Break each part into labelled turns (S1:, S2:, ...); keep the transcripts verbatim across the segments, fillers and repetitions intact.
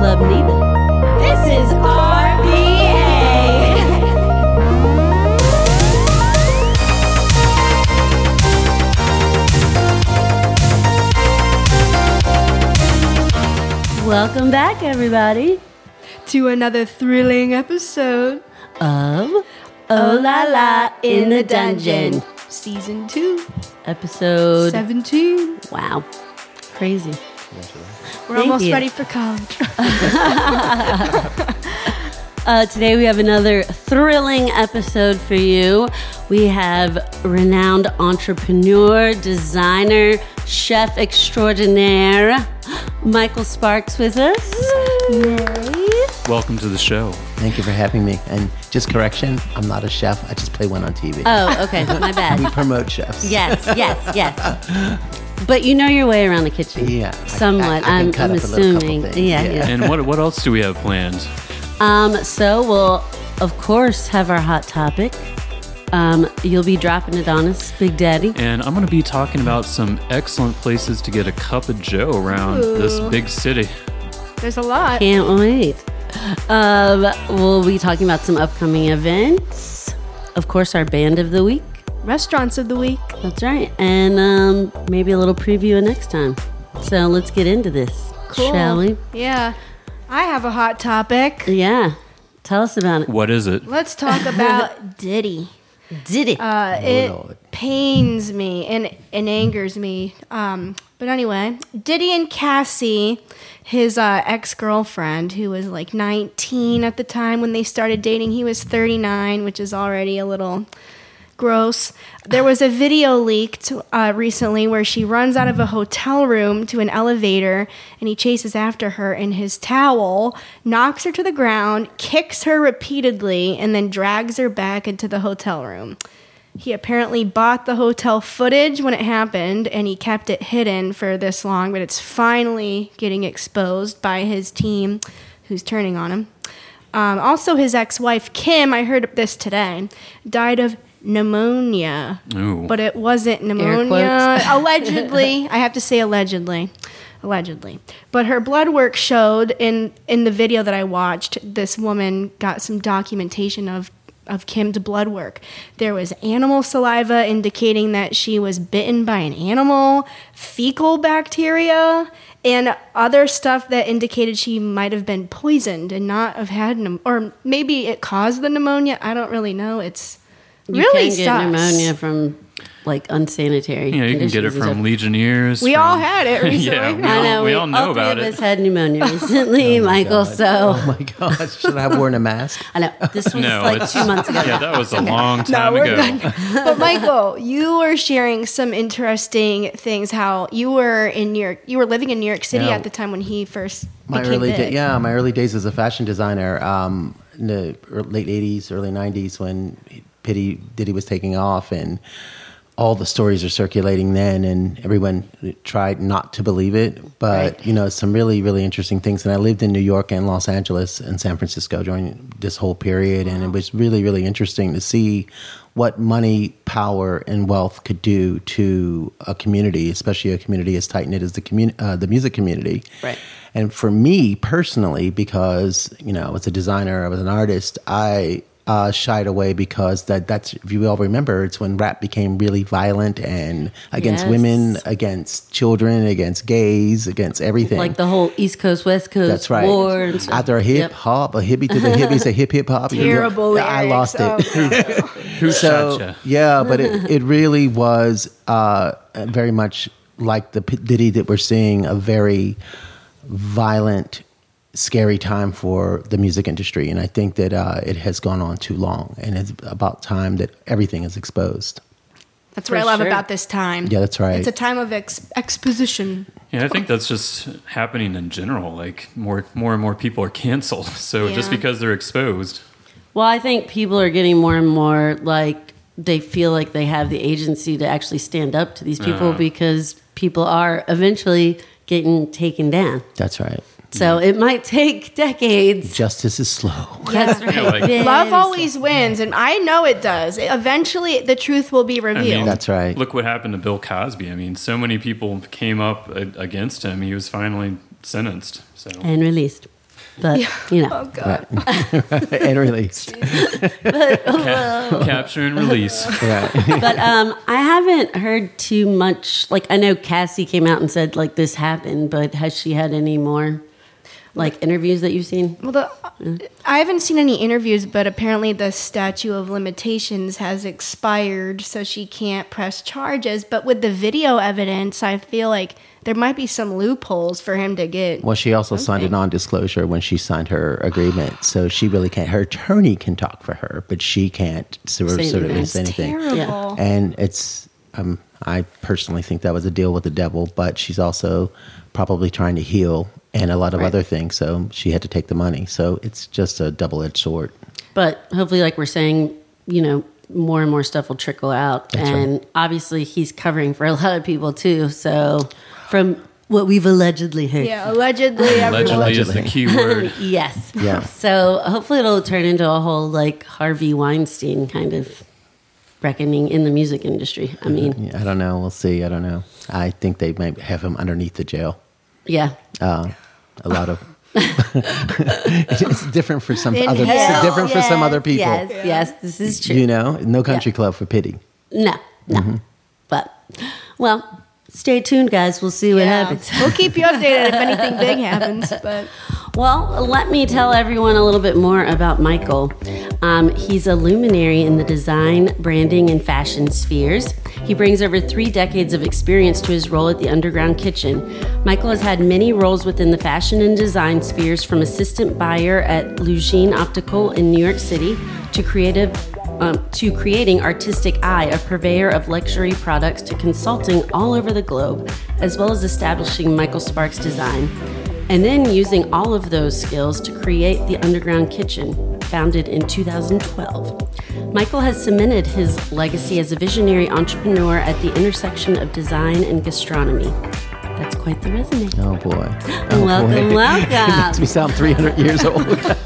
S1: Club neither.
S2: This is R V A.
S1: Welcome back, everybody,
S2: to another thrilling episode
S1: of Oh La La in the Dungeon.
S2: Season two.
S1: Episode
S2: seventeen.
S1: Wow. Crazy.
S2: We're
S1: Thank
S2: almost
S1: you.
S2: ready for college.
S1: Uh, today we have another thrilling episode for you. We have renowned entrepreneur, designer, chef extraordinaire, Michael Sparks with us. Yay.
S3: Welcome to the show.
S4: Thank you for having me. And just correction, I'm not a chef. I just play one on T V.
S1: Oh, okay. My bad.
S4: We promote chefs.
S1: Yes, yes, yes. But you know your way around the kitchen.
S4: Yeah.
S1: Somewhat.
S4: I, I, I can
S1: I'm,
S4: cut
S1: I'm
S4: up a little couple
S1: assuming.
S4: things,
S1: Yeah,
S4: yeah.
S1: yeah.
S3: And what what else do we have planned?
S1: Um, so we'll, of course, have our hot topic. Um, you'll be dropping it on us, Big Daddy.
S3: And I'm going to be talking about some excellent places to get a cup of joe around this
S2: Ooh.
S3: big city.
S2: There's a lot.
S1: Can't wait. Um, we'll be talking about some upcoming events. Of course, our band of the week.
S2: Restaurants of the week.
S1: That's right. And um, maybe a little preview of next time. So let's get into this,
S2: Cool.
S1: shall we?
S2: Yeah. I have a hot topic.
S1: Yeah. Tell us about it.
S3: What is it?
S2: Let's talk about Diddy.
S1: Did it?
S2: Uh,
S4: Oh,
S2: it
S4: Lord.
S2: pains me and, and angers me. Um, but anyway, Diddy and Cassie, his uh, ex-girlfriend, who was like nineteen at the time when they started dating, he was thirty-nine, which is already a little gross. There was a video leaked uh, recently where she runs out of a hotel room to an elevator and he chases after her in his towel, knocks her to the ground, kicks her repeatedly, and then drags her back into the hotel room. He apparently bought the hotel footage when it happened and he kept it hidden for this long, but it's finally getting exposed by his team who's turning on him. Um, also, his ex-wife, Kim, I heard this today, died of pneumonia.
S3: Ooh.
S2: But it wasn't pneumonia. Allegedly. I have to say allegedly. Allegedly. But her blood work showed in, in the video that I watched, this woman got some documentation of, of Kim's blood work. There was animal saliva indicating that she was bitten by an animal, fecal bacteria, and other stuff that indicated she might have been poisoned and not have had, pneum- or maybe it caused the pneumonia. I don't really know. It's
S1: You
S2: really
S1: can get
S2: sucks.
S1: pneumonia from like unsanitary.
S3: You know, you can get it
S1: conditions and
S3: from Legionnaires.
S2: We
S3: from,
S2: all had it recently.
S3: yeah, we
S1: I
S3: all,
S1: know.
S3: we all know
S1: all
S3: about
S1: three
S3: it.
S1: of us had pneumonia recently,
S4: Oh my
S1: Michael.
S4: God.
S1: So
S4: Oh my gosh. Should I have worn a mask?
S1: I know this was
S3: No,
S1: like
S3: it's-
S1: two months ago.
S3: Yeah, that was a long time
S2: we're
S3: ago.
S2: good. But Michael, you were sharing some interesting things. How you were in New York, you were living in New York City
S4: Yeah.
S2: at the time when he first
S4: My
S2: became
S4: early
S2: big.
S4: day, yeah, my early days as a fashion designer, um, in the ear- late eighties, early nineties, when Pity Diddy was taking off, and all the stories are circulating then, and everyone tried not to believe it. But
S1: Right.
S4: you know, some really, really interesting things. And I lived in New York and Los Angeles and San Francisco during this whole period, and it was really, really interesting to see what money, power, and wealth could do to a community, especially a community as tight knit as the community, uh, the music community.
S1: Right.
S4: And for me personally, because you know, I was a designer, I was an artist, I uh, shied away because that that's if you all remember, it's when rap became really violent and against
S1: Yes.
S4: women, against children, against gays, against everything.
S1: Like the whole East Coast West Coast
S4: That's right.
S1: war and stuff.
S4: After a hip
S1: Yep.
S4: hop, a hippie to the hippies, a hip hip hop.
S2: Terrible
S4: I
S2: lyrics.
S4: lost it.
S2: Oh,
S3: Who
S4: So
S3: shot ya?
S4: yeah, but it, it really was uh, very much like the P- Diddy that we're seeing, a very violent, scary time for the music industry, and I think that uh, it has gone on too long, and it's about time that everything is exposed.
S2: That's
S1: For
S2: what I love
S1: sure.
S2: about this time.
S4: Yeah, that's right.
S2: It's a time of ex- exposition.
S3: Yeah, I think that's just happening in general. Like more, more and more people are canceled. So just
S2: Yeah.
S3: because they're exposed,
S1: Well, I think people are getting more and more like they feel like they have the agency to actually stand up to these people
S3: Uh.
S1: because people are eventually getting taken down.
S4: That's right.
S1: So it might take decades.
S4: Justice is slow.
S1: That's right.
S3: Yeah, like-
S1: Very
S2: Love
S1: slow.
S2: always wins, and I know it does. Eventually, the truth will be
S3: I
S2: revealed.
S3: mean,
S4: That's right.
S3: Look what happened to Bill Cosby. I mean, so many people came up a- against him. He was finally sentenced. So
S1: And released. but you know,
S2: Oh God.
S4: And released.
S3: Ca- capture and release.
S4: Right.
S1: but um, I haven't heard too much. Like I know Cassie came out and said like this happened, but has she had any more like interviews that you've seen?
S2: Well, the, I haven't seen any interviews, but apparently the statute of limitations has expired, so she can't press charges. But with the video evidence, I feel like there might be some loopholes for him to get.
S4: Well, she also signed a non-disclosure when she signed her agreement, so she really can't. Her attorney can talk for her, but she can't sort of,
S1: Say
S4: sort of
S1: anything.
S4: say anything.
S2: Terrible.
S1: Yeah.
S4: And it's, um, I personally think that was a deal with the devil, but she's also probably trying to heal and a lot of
S1: Right.
S4: other things, so she had to take the money. So it's just a double-edged sword.
S1: But hopefully, like we're saying, you know, more and more stuff will trickle out,
S4: That's
S1: and
S4: right.
S1: obviously he's covering for a lot of people too. So from what we've allegedly heard.
S2: Yeah, allegedly, everyone.
S3: Allegedly is the key word.
S1: Yes.
S4: Yeah.
S1: So hopefully it'll turn into a whole like Harvey Weinstein kind of reckoning in the music industry. I mean,
S4: Yeah, I don't know. We'll see. I don't know. I think they might have him underneath the jail.
S1: yeah.
S4: Uh, a lot of. It's different for some
S2: In
S4: other.
S2: hell.
S4: It's different for some other people.
S1: Yes, yes, this is true.
S4: You know, no country
S1: Yeah.
S4: club for pity.
S1: No, no.
S4: Mm-hmm.
S1: But, well, stay tuned, guys. We'll see what
S2: Yeah.
S1: happens.
S2: We'll keep you updated if anything big happens. But
S1: Well, let me tell everyone a little bit more about Michael. Um, he's a luminary in the design, branding, and fashion spheres. He brings over three decades of experience to his role at the Underground Kitchen. Michael has had many roles within the fashion and design spheres, from assistant buyer at Lugine Optical in New York City to creative um, to creating Artistic Eye, a purveyor of luxury products, to consulting all over the globe, as well as establishing Michael Sparks Design. And then using all of those skills to create the Underground Kitchen, founded in two thousand twelve. Michael has cemented his legacy as a visionary entrepreneur at the intersection of design and gastronomy. That's quite the resume.
S4: Oh boy. Oh,
S1: Welcome,
S4: boy.
S1: welcome.
S4: It makes me sound three hundred years old.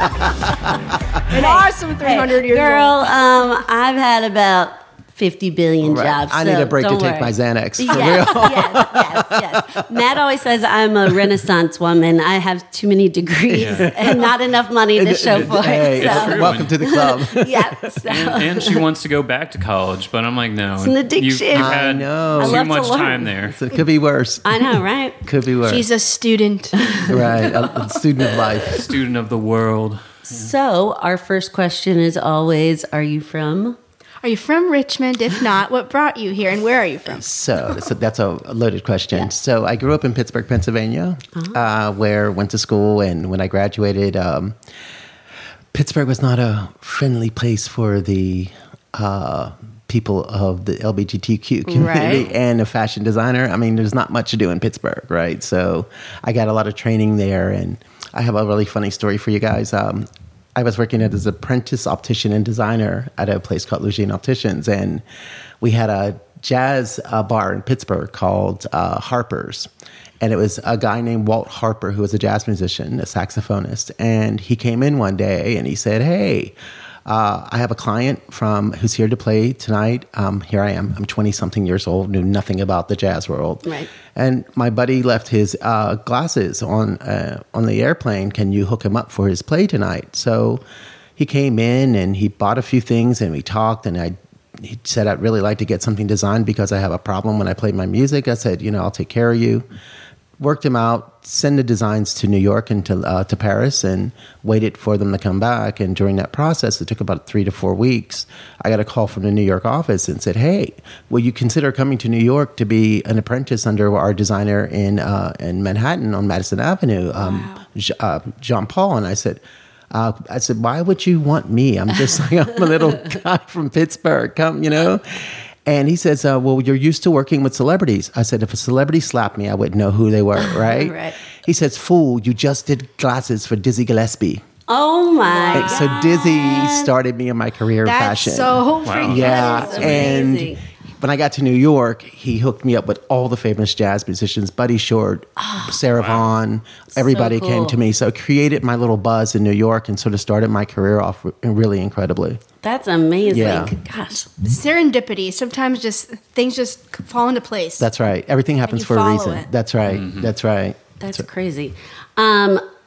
S2: an awesome three hundred years
S1: Girl,
S2: old.
S1: um, I've had about fifty billion
S4: Right.
S1: jobs.
S4: I need
S1: so
S4: a break to
S1: don't
S4: take
S1: worry.
S4: my Xanax. For
S1: Yes,
S4: real.
S1: yes, yes, yes. Matt always says I'm a Renaissance woman. I have too many degrees
S3: Yeah.
S1: and not enough money to show for
S4: Hey,
S1: it. So.
S3: true.
S4: welcome to the club.
S1: Yeah, so.
S3: And, and she wants to go back to college, but I'm like, no.
S1: It's an addiction.
S3: You've, you've
S1: I
S3: had
S4: know. I
S3: too
S1: love to
S3: much
S1: learn.
S3: time there.
S4: So it could be worse.
S1: I know, right?
S4: Could be worse.
S2: She's a student.
S4: right. A, a student of life.
S3: Student of the world.
S1: So, our first question is always, are you from?
S2: Are you from Richmond? If not, what brought you here, and where are you from?
S4: So, so that's a loaded question. So I grew up in Pittsburgh, Pennsylvania, uh, where went to school, and when I graduated, um, Pittsburgh was not a friendly place for the uh, people of the L G B T Q community
S1: Right.
S4: and a fashion designer. I mean, there's not much to do in Pittsburgh, right? So I got a lot of training there, and I have a really funny story for you guys. Um, I was working as an apprentice optician and designer at a place called Lugine Opticians, and we had a jazz uh, bar in Pittsburgh called uh, Harper's. And it was a guy named Walt Harper, who was a jazz musician, a saxophonist. And he came in one day and he said, hey, uh, I have a client from who's here to play tonight. Um, here I am. I'm twenty-something years old, knew nothing about the jazz world.
S1: Right.
S4: And my buddy left his uh, glasses on uh, on the airplane. Can you hook him up for his play tonight? So he came in and he bought a few things and we talked, and I he said, I'd really like to get something designed because I have a problem when I play my music. I said, you know, I'll take care of you. Worked him out, send the designs to New York and to, uh, to Paris, and waited for them to come back. And during that process, it took about three to four weeks. I got a call from the New York office and said, hey, will you consider coming to New York to be an apprentice under our designer in, uh, in Manhattan on Madison Avenue, um, J- uh, Jean Paul? And I said, Uh, I said, why would you want me? I'm just like, I'm a little guy from Pittsburgh, come, you know? And he says, uh, well, you're used to working with celebrities. I said, if a celebrity slapped me, I wouldn't know who they were, right?
S1: Right.
S4: He says, fool, you just did glasses for Dizzy Gillespie.
S1: Oh my
S4: And so Dizzy started me in my career in
S2: That's
S4: fashion.
S2: so freaking
S4: Yeah,
S1: That's
S4: and
S1: amazing.
S4: when I got to New York, he hooked me up with all the famous jazz musicians, Buddy Short, Sarah Vaughan, everybody
S1: So
S4: came
S1: cool.
S4: to me. So it created my little buzz in New York and sort of started my career off really incredibly.
S1: That's amazing.
S4: Yeah.
S1: Gosh.
S2: Serendipity. Sometimes just things just fall into place.
S4: That's right. Everything happens
S2: you
S4: for a
S2: follow
S4: reason.
S2: it.
S4: That's right. That's right.
S1: That's crazy. Um,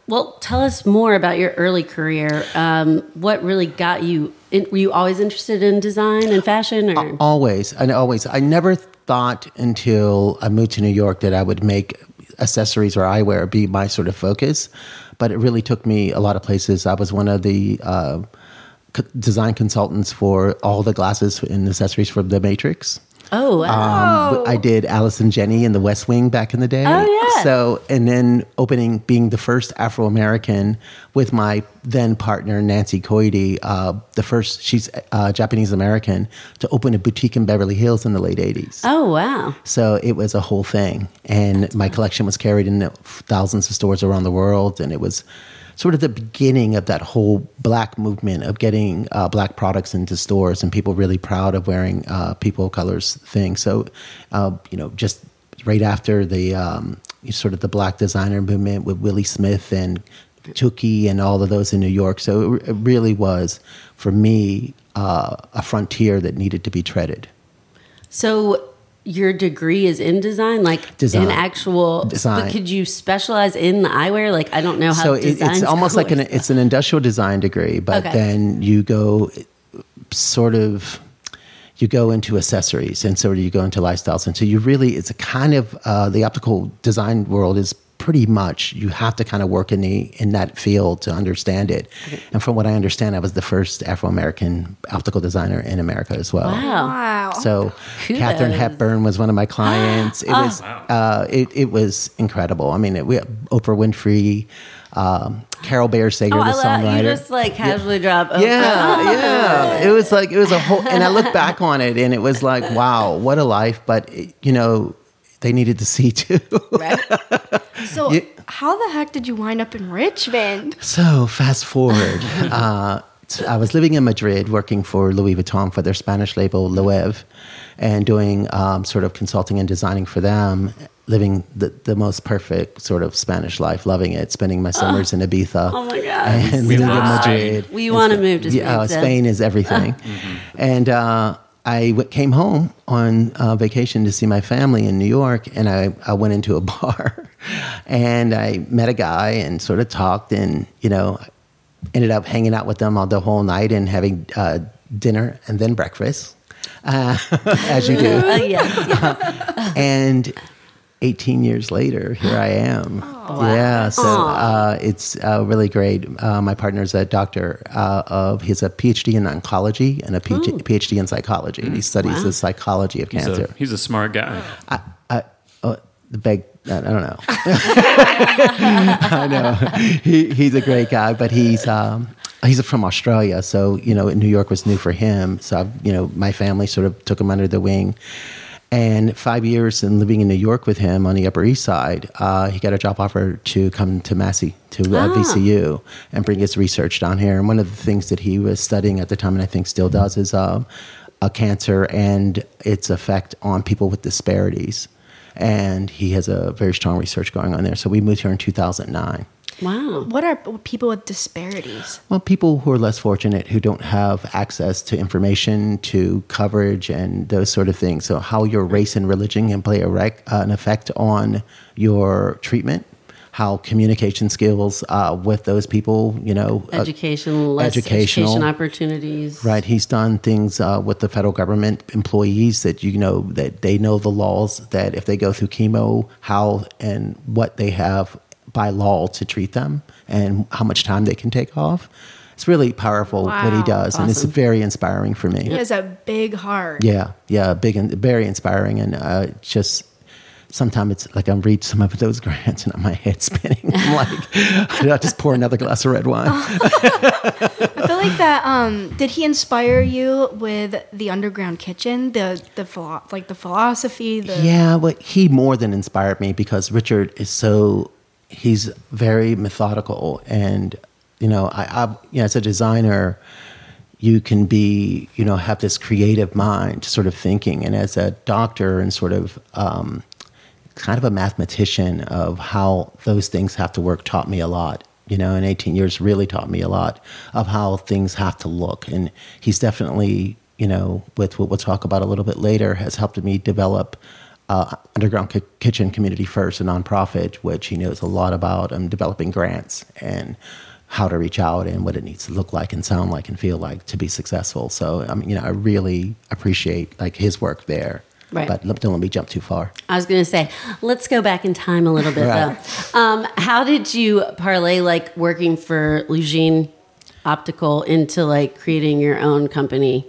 S1: Well, tell us more about your early career. Um, what really got you? In, were you always interested in design and fashion? Or?
S4: Always, and always. I never thought until I moved to New York that I would make accessories or eyewear be my sort of focus. But it really took me a lot of places. I was one of the uh, co- design consultants for all the glasses and accessories for The Matrix.
S1: Oh, wow.
S4: Um, I did Alice and Jenny in The West Wing back in the day.
S1: Oh, yeah.
S4: So, and then opening, being the first Afro-American with my then partner, Nancy Coide, uh, the first, she's uh, Japanese-American, to open a boutique in Beverly Hills in the late eighties.
S1: Oh, wow.
S4: So it was a whole thing. And my collection was carried in thousands of stores around the world. And it was sort of the beginning of that whole black movement of getting uh, black products into stores and people really proud of wearing uh, people of colors things. So, uh, you know, just right after the um, sort of the black designer movement with Willie Smith and Tookie and all of those in New York. So it, it really was, for me, uh, a frontier that needed to be treaded.
S1: So your degree is in design, like
S4: Design.
S1: in actual
S4: Design.
S1: But could you specialize in the eyewear? Like, I don't know how
S4: So it,
S1: design.
S4: it's almost like an it's an industrial design degree, but
S1: Okay.
S4: then you go sort of you go into accessories, and sort of you go into lifestyles, and so you really it's a kind of uh, the optical design world is pretty much you have to kind of work in the in that field to understand it. Okay. And from what I understand, I was the first Afro-American optical designer in America as well.
S1: Wow.
S2: Wow.
S4: So
S1: Kudos.
S4: Katharine Hepburn was one of my clients. It was uh, it, it was incredible. I mean, it, we had Oprah Winfrey, um, Carol Bayer Sager,
S1: Oh,
S4: the
S1: I love
S4: songwriter.
S1: you just like casually drop. Oh,
S4: Yeah, yeah. It was like it was a whole. And I look back on it, and it was like, wow, what a life. But it, you know, they needed to see too.
S1: Right?
S2: So,
S4: Yeah.
S2: how the heck did you wind up in Richmond?
S4: So fast forward, uh, t- I was living in Madrid, working for Louis Vuitton for their Spanish label Loewe, and doing um, sort of consulting and designing for them. Living the, the most perfect sort of Spanish life, loving it, spending my summers in Ibiza.
S1: Oh my God.
S4: And
S3: We
S4: living in
S3: love
S4: Madrid.
S1: Spain. We
S4: And
S1: wanna
S4: Sp-
S1: move to Spain,
S4: Yeah, uh,
S1: so-
S4: Spain is everything. And uh, I w- came home on uh, vacation to see my family in New York, and I, I went into a bar, and I met a guy and sort of talked, and you know, ended up hanging out with them all the whole night and having uh, dinner and then breakfast, uh, as you do.
S1: Oh, yes, yes.
S4: And eighteen years later, here I am. Yeah, so uh, it's uh, really great. Uh, my partner's a doctor uh, of, he's a PhD in oncology and a PhD, PhD in psychology. And he studies the psychology of
S3: He's
S4: cancer.
S3: a, he's a smart guy.
S4: I, I, uh, the big, I don't know. I know. He, he's a great guy, but he's um, he's from Australia, so you know, New York was new for him. So I've, you know, my family sort of took him under the wing. And five years in living in New York with him on the Upper East Side, uh, he got a job offer to come to Massey, to uh,
S1: Ah.
S4: V C U, and bring his research down here. And one of the things that he was studying at the time, and I think still does, is um, a cancer and its effect on people with disparities. And he has a very strong research going on there. So we moved here in two thousand nine.
S1: Wow.
S2: What are people with disparities?
S4: Well, people who are less fortunate, who don't have access to information, to coverage, and those sort of things. So, how your race and religion can play a rec- uh, an effect on your treatment, how communication skills uh, with those people, you know, uh,
S1: Education, less
S4: educational.
S1: education opportunities.
S4: right? He's done things uh, with the federal government employees that you know that they know the laws that if they go through chemo, how and what they have by law to treat them and how much time they can take off. It's really powerful what he
S2: Wow.
S4: does, and it's
S1: Awesome.
S4: very inspiring for me.
S2: He has a big heart.
S4: Yeah, yeah, big and very inspiring, and uh, just sometimes it's like I read some of those grants and my head's spinning. I'm like, I'll just pour another glass of red wine.
S2: I feel like that. Um, did he inspire you with the underground kitchen, the the philo- like the philosophy? The
S4: Yeah, but he more than inspired me because Richard is so, he's very methodical. And, you know, I, I you know, as a designer, you can be, you know, have this creative mind sort of thinking. And as a doctor and sort of um, kind of a mathematician of how those things have to work taught me a lot. You know, in eighteen years really taught me a lot of how things have to look. And he's definitely, you know, with what we'll talk about a little bit later, has helped me develop uh, Underground Ki- Kitchen Community First, a nonprofit, which he knows a lot about um, developing grants and how to reach out and what it needs to look like and sound like and feel like to be successful. So, I mean, you know, I really appreciate like his work there.
S1: Right.
S4: But don't let me jump too far.
S1: I was going to say, let's go back in time a little bit,
S4: Right.
S1: though. Um, how did you parlay like working for Lugine Optical into like creating your own company?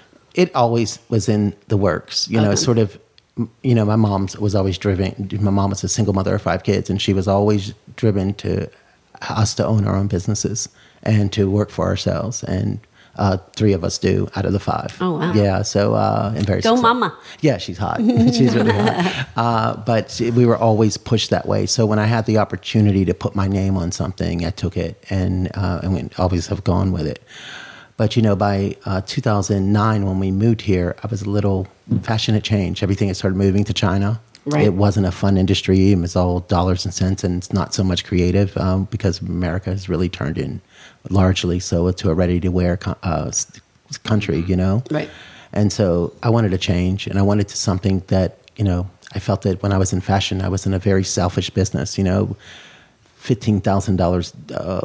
S4: It always was in the works, you know,
S1: Okay.
S4: sort of, you know, my mom was always driven. My mom was a single mother of five kids, and she was always driven to us to own our own businesses and to work for ourselves. And uh, three of us do out of the five.
S1: Oh, wow.
S4: Yeah. So, uh, and very
S1: Go
S4: successful.
S1: mama.
S4: Yeah, she's hot. She's really hot. Uh, but we were always pushed that way. So when I had the opportunity to put my name on something, I took it, and uh, and we always have gone with it. But, you know, by uh, two thousand nine, when we moved here, I was a little fashion had changed. Everything had started moving to China.
S1: Right.
S4: It wasn't a fun industry. It was all dollars and cents, and it's not so much creative um, because America has really turned in largely so to a ready-to-wear co- uh, s- country, you know?
S1: Right.
S4: And so I wanted to change, and I wanted to something that, you know, I felt that when I was in fashion, I was in a very selfish business, you know, fifteen thousand dollars uh,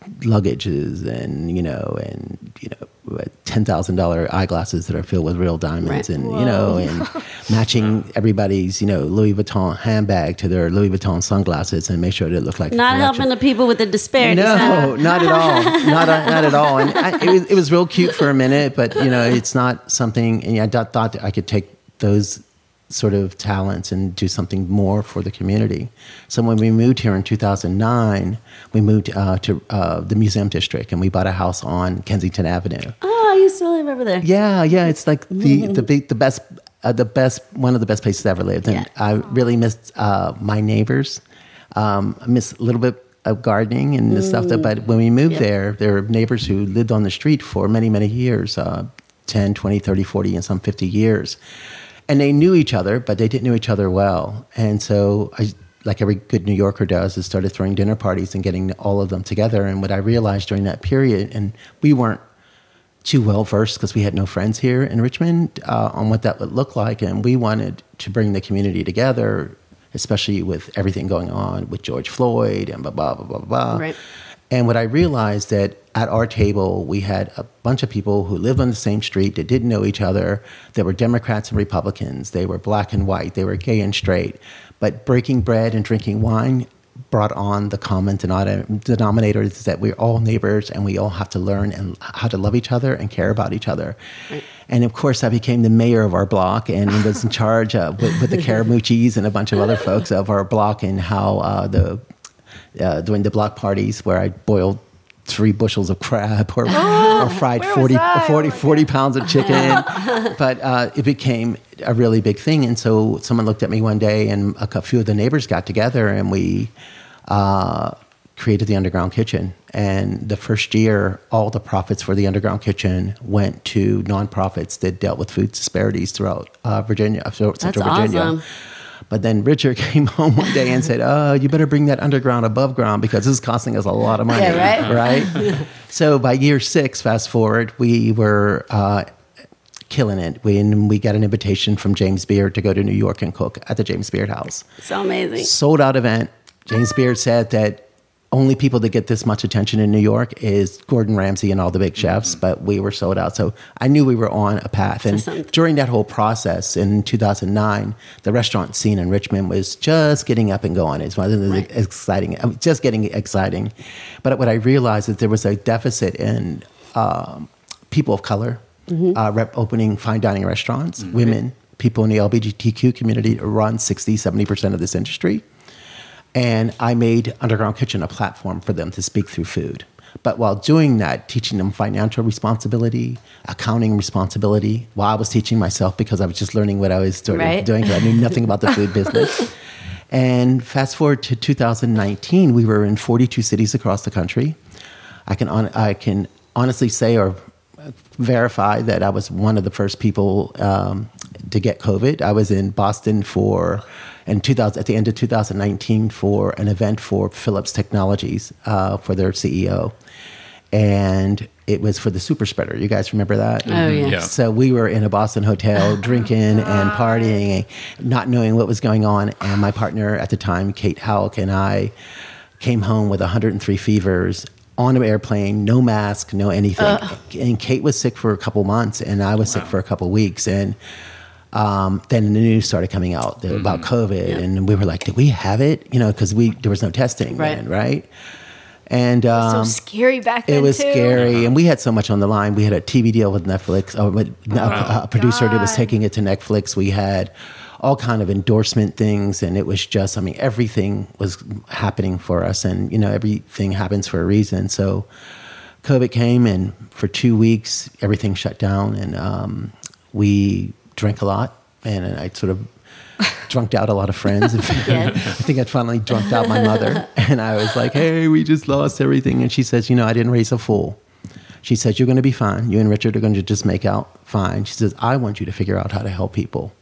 S4: luggages and, you know, and, you know, ten thousand dollars eyeglasses that are filled with real diamonds
S1: Right.
S4: and, you know, and matching everybody's, you know, Louis Vuitton handbag to their Louis Vuitton sunglasses and make sure they look like
S1: Not
S4: a
S1: helping the people with the disparities.
S4: no,
S1: huh?
S4: not at all. Not not at all. And I, it, was, it was real cute for a minute, but you know, it's not something. And I thought thought that I could take those sort of talents and do something more for the community. So when we moved here in two thousand nine, we moved uh, to uh, the Museum District, and we bought a house on Kensington Avenue.
S1: Oh, I used to live over there.
S4: Yeah, yeah, it's like the the big, the best, uh, the best, one of the best places I ever lived, and
S1: Yeah.
S4: I really missed uh, my neighbors. Um, I miss a little bit of gardening and the stuff. That, but when we moved
S1: Yep.
S4: there, there were neighbors who lived on the street for many, many years, uh, ten, twenty, thirty, forty, and some fifty years, and they knew each other, but they didn't know each other well. And so I, like every good New Yorker does, is started throwing dinner parties and getting all of them together. And what I realized during that period, and we weren't too well versed because we had no friends here in Richmond uh, on what that would look like, and we wanted to bring the community together, especially with everything going on with George Floyd and blah blah blah blah blah.
S1: Right.
S4: And what I realized that at our table we had a bunch of people who lived on the same street that didn't know each other. There were Democrats and Republicans. They were black and white. They were gay and straight. But breaking bread and drinking wine brought on the common denominator is that we're all neighbors and we all have to learn and how to love each other and care about each other. Right. And of course, I became the mayor of our block and was in charge uh, with, with the Caramucci's and a bunch of other folks of our block and how uh, the uh, during the block parties where I boiled three bushels of crab or,
S2: Oh,
S4: or fried
S2: where was
S4: forty,
S2: I?
S4: forty,
S2: Oh my
S4: forty pounds of chicken. But uh, it became a really big thing. And so someone looked at me one day and a few of the neighbors got together and we uh, created the Underground Kitchen. And the first year, all the profits for the Underground Kitchen went to nonprofits that dealt with food disparities throughout uh, Virginia, Central
S1: That's
S4: Virginia.
S1: awesome.
S4: But then Richard came home one day and said, "Oh, you better bring that underground above ground because this is costing us a lot of money."
S1: Yeah, right?
S4: Right? So by year six, fast forward, we were uh, killing it. We, and we got an invitation from James Beard to go to New York and cook at the James Beard House.
S1: So amazing.
S4: Sold out event. James Beard said that only people that get this much attention in New York is Gordon Ramsay and all the big chefs,
S1: Mm-hmm.
S4: but we were sold out. So I knew we were on a path. And
S1: Awesome.
S4: during that whole process in two thousand nine, the restaurant scene in Richmond was just getting up and going. It wasn't
S1: Right.
S4: exciting, I mean, just getting exciting. But what I realized is there was a deficit in um, people of color
S1: Mm-hmm.
S4: uh, rep opening fine dining restaurants, women, people in the L G B T Q community run sixty, seventy percent of this industry. And I made Underground Kitchen a platform for them to speak through food. But while doing that, teaching them financial responsibility, accounting responsibility, while I was teaching myself because I was just learning what I was sort of
S1: Right.
S4: doing because I knew nothing about the food business. And fast forward to two thousand nineteen, we were in forty-two cities across the country. I can on, I can honestly say or verify that I was one of the first people um, to get COVID. I was in Boston for, in two thousand, at the end of two thousand nineteen for an event for Philips Technologies uh, for their C E O. and it was for the super spreader. You guys remember that?
S1: Oh, yeah.
S3: Yeah.
S4: So we were in a Boston hotel drinking and partying, not knowing what was going on. And my partner at the time, Kate Houck, and I came home with one hundred three fevers on an airplane, no mask, no anything. Uh. And Kate was sick for a couple months, and I was wow. sick for a couple weeks. And um, then the news started coming out mm-hmm. about COVID, yeah. and we were like, "Did we have it?" You know, because we there was no testing
S1: right.
S4: then, right? And um,
S2: it was so scary back then.
S4: It was
S2: too.
S4: scary, and we had so much on the line. We had a T V deal with Netflix, or with
S3: wow.
S4: a, a producer
S2: God.
S4: that was taking it to Netflix. We had all kind of endorsement things, and it was just, I mean, everything was happening for us, and you know, everything happens for a reason. So, COVID came, and for two weeks, everything shut down, and um, we drank a lot, and I sort of drunked out a lot of friends.
S1: Yeah.
S4: I think I finally drunked out my mother, and I was like, "Hey, we just lost everything," and she says, "You know, I didn't raise a fool." She says, "You're going to be fine. You and Richard are going to just make out fine." She says, "I want you to figure out how to help people."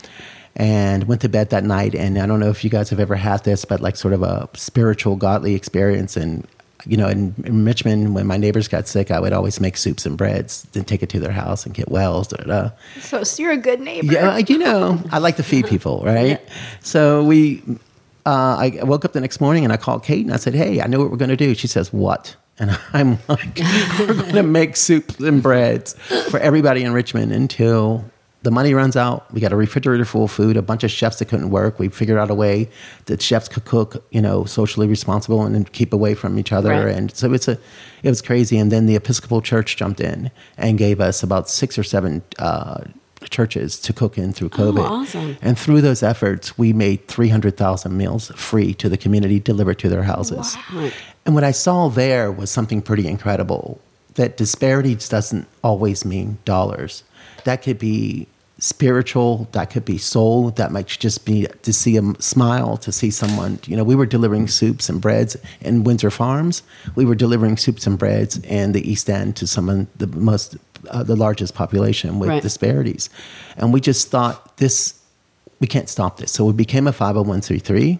S4: And went to bed that night, and I don't know if you guys have ever had this, but like sort of a spiritual, godly experience. And you know, in, in Richmond, when my neighbors got sick, I would always make soups and breads, then take it to their house and get wells. Da, da.
S2: So, so you're a good neighbor.
S4: Yeah, you know, I like to feed people, right? Yeah. So we, uh, I woke up the next morning and I called Kate and I said, "Hey, I know what we're going to do." She says, "What?" And I'm like, "We're going to make soups and breads for everybody in Richmond until the money runs out. We got a refrigerator full of food, a bunch of chefs that couldn't work. We figured out a way that chefs could cook, you know, socially responsible and then keep away from each other." Right. And so it's a, it was crazy. And then the Episcopal Church jumped in and gave us about six or seven uh, churches to cook in through COVID.
S1: Oh, awesome.
S4: And through those efforts, we made three hundred thousand meals free to the community, delivered to their houses.
S1: Wow.
S4: And what I saw there was something pretty incredible, that disparities doesn't always mean dollars. That could be spiritual, that could be soul, that might just be to see a smile, to see someone. You know, we were delivering soups and breads in Windsor Farms. We were delivering soups and breads in the East End to someone, the most, uh, the largest population with right. disparities. And we just thought, this, we can't stop this. So we became a five oh one c three.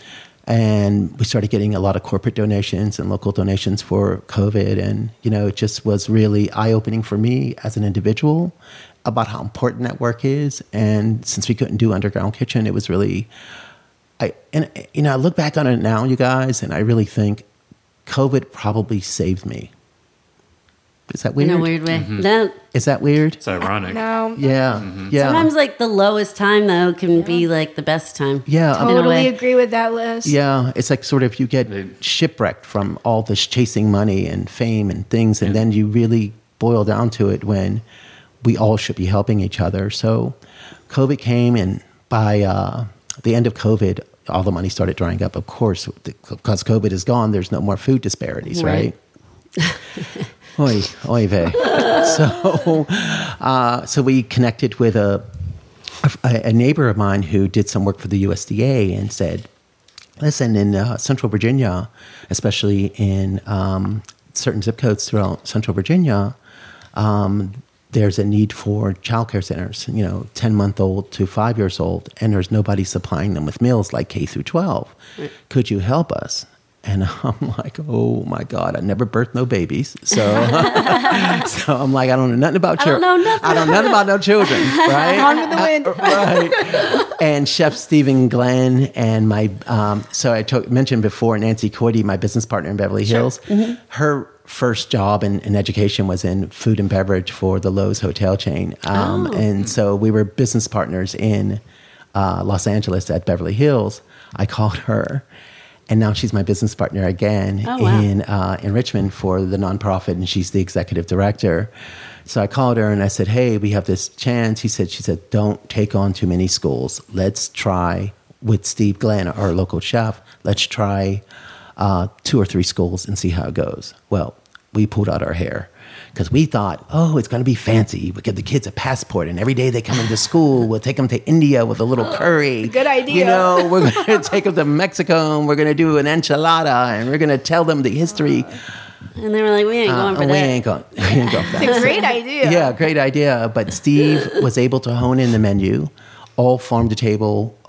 S4: And we started getting a lot of corporate donations and local donations for COVID. And, you know, it just was really eye-opening for me as an individual about how important that work is. And since we couldn't do Underground Kitchen, it was really, I and, you know, I look back on it now, you guys, and I really think COVID probably saved me. Is that weird?
S1: In a weird way.
S3: Mm-hmm.
S1: That,
S4: Is that weird?
S3: It's ironic.
S2: No.
S4: Yeah.
S3: Mm-hmm.
S4: Yeah.
S1: sometimes like the lowest time though can be like the best time.
S4: Yeah.
S1: In a
S2: Totally
S1: way.
S2: agree with that, Liz.
S4: Yeah, it's like sort of you get
S3: They-
S4: shipwrecked from all this chasing money and fame and things, and then you really boil down to it when we all should be helping each other. So COVID came, and by uh, the end of COVID, all the money started drying up. Of course, because COVID is gone, there's no more food disparities, right? right? Oy, oy vey. So, uh, so we connected with a, a a neighbor of mine who did some work for the U S D A and said, "Listen, in uh, Central Virginia, especially in um, certain zip codes throughout Central Virginia, um, there's a need for childcare centers, you know, ten-month-old to five years old, and there's nobody supplying them with meals like K through twelve. Right. Could you help us?" And I'm like, "Oh my God, I never birthed no babies." So, so I'm like, I don't know nothing about children.
S1: I don't know nothing.
S4: I don't know nothing about no children, right?
S2: On with the wind.
S4: Uh, right. And Chef Stephen Glenn and my, um, so I told, mentioned before, Nancy Coity, my business partner in Beverly Hills,
S1: Sure. Mm-hmm.
S4: her first job in, in education was in food and beverage for the Lowe's hotel chain. Um,
S1: Oh.
S4: And so we were business partners in uh, Los Angeles at Beverly Hills. I called her. And now she's my business partner again
S1: Oh, wow.
S4: in uh, in Richmond for the nonprofit, and she's the executive director. So I called her and I said, "Hey, we have this chance." He said, "She said, don't take on too many schools. Let's try with Steve Glenn, our local chef. Let's try uh, two or three schools and see how it goes." Well, we pulled out our hair because we thought, oh, it's going to be fancy. We give the kids a passport, and every day they come into school, we'll take them to India with a little curry.
S2: Good idea.
S4: You know, we're going to take them to Mexico, and we're going to do an enchilada, and we're going to tell them the history.
S1: And they were like, "We ain't going
S4: Uh,
S1: for
S4: we
S1: that."
S4: ain't going. We ain't going for that.
S2: It's a great idea.
S4: Yeah, great idea. But Steve was able to hone in the menu, all farm to table,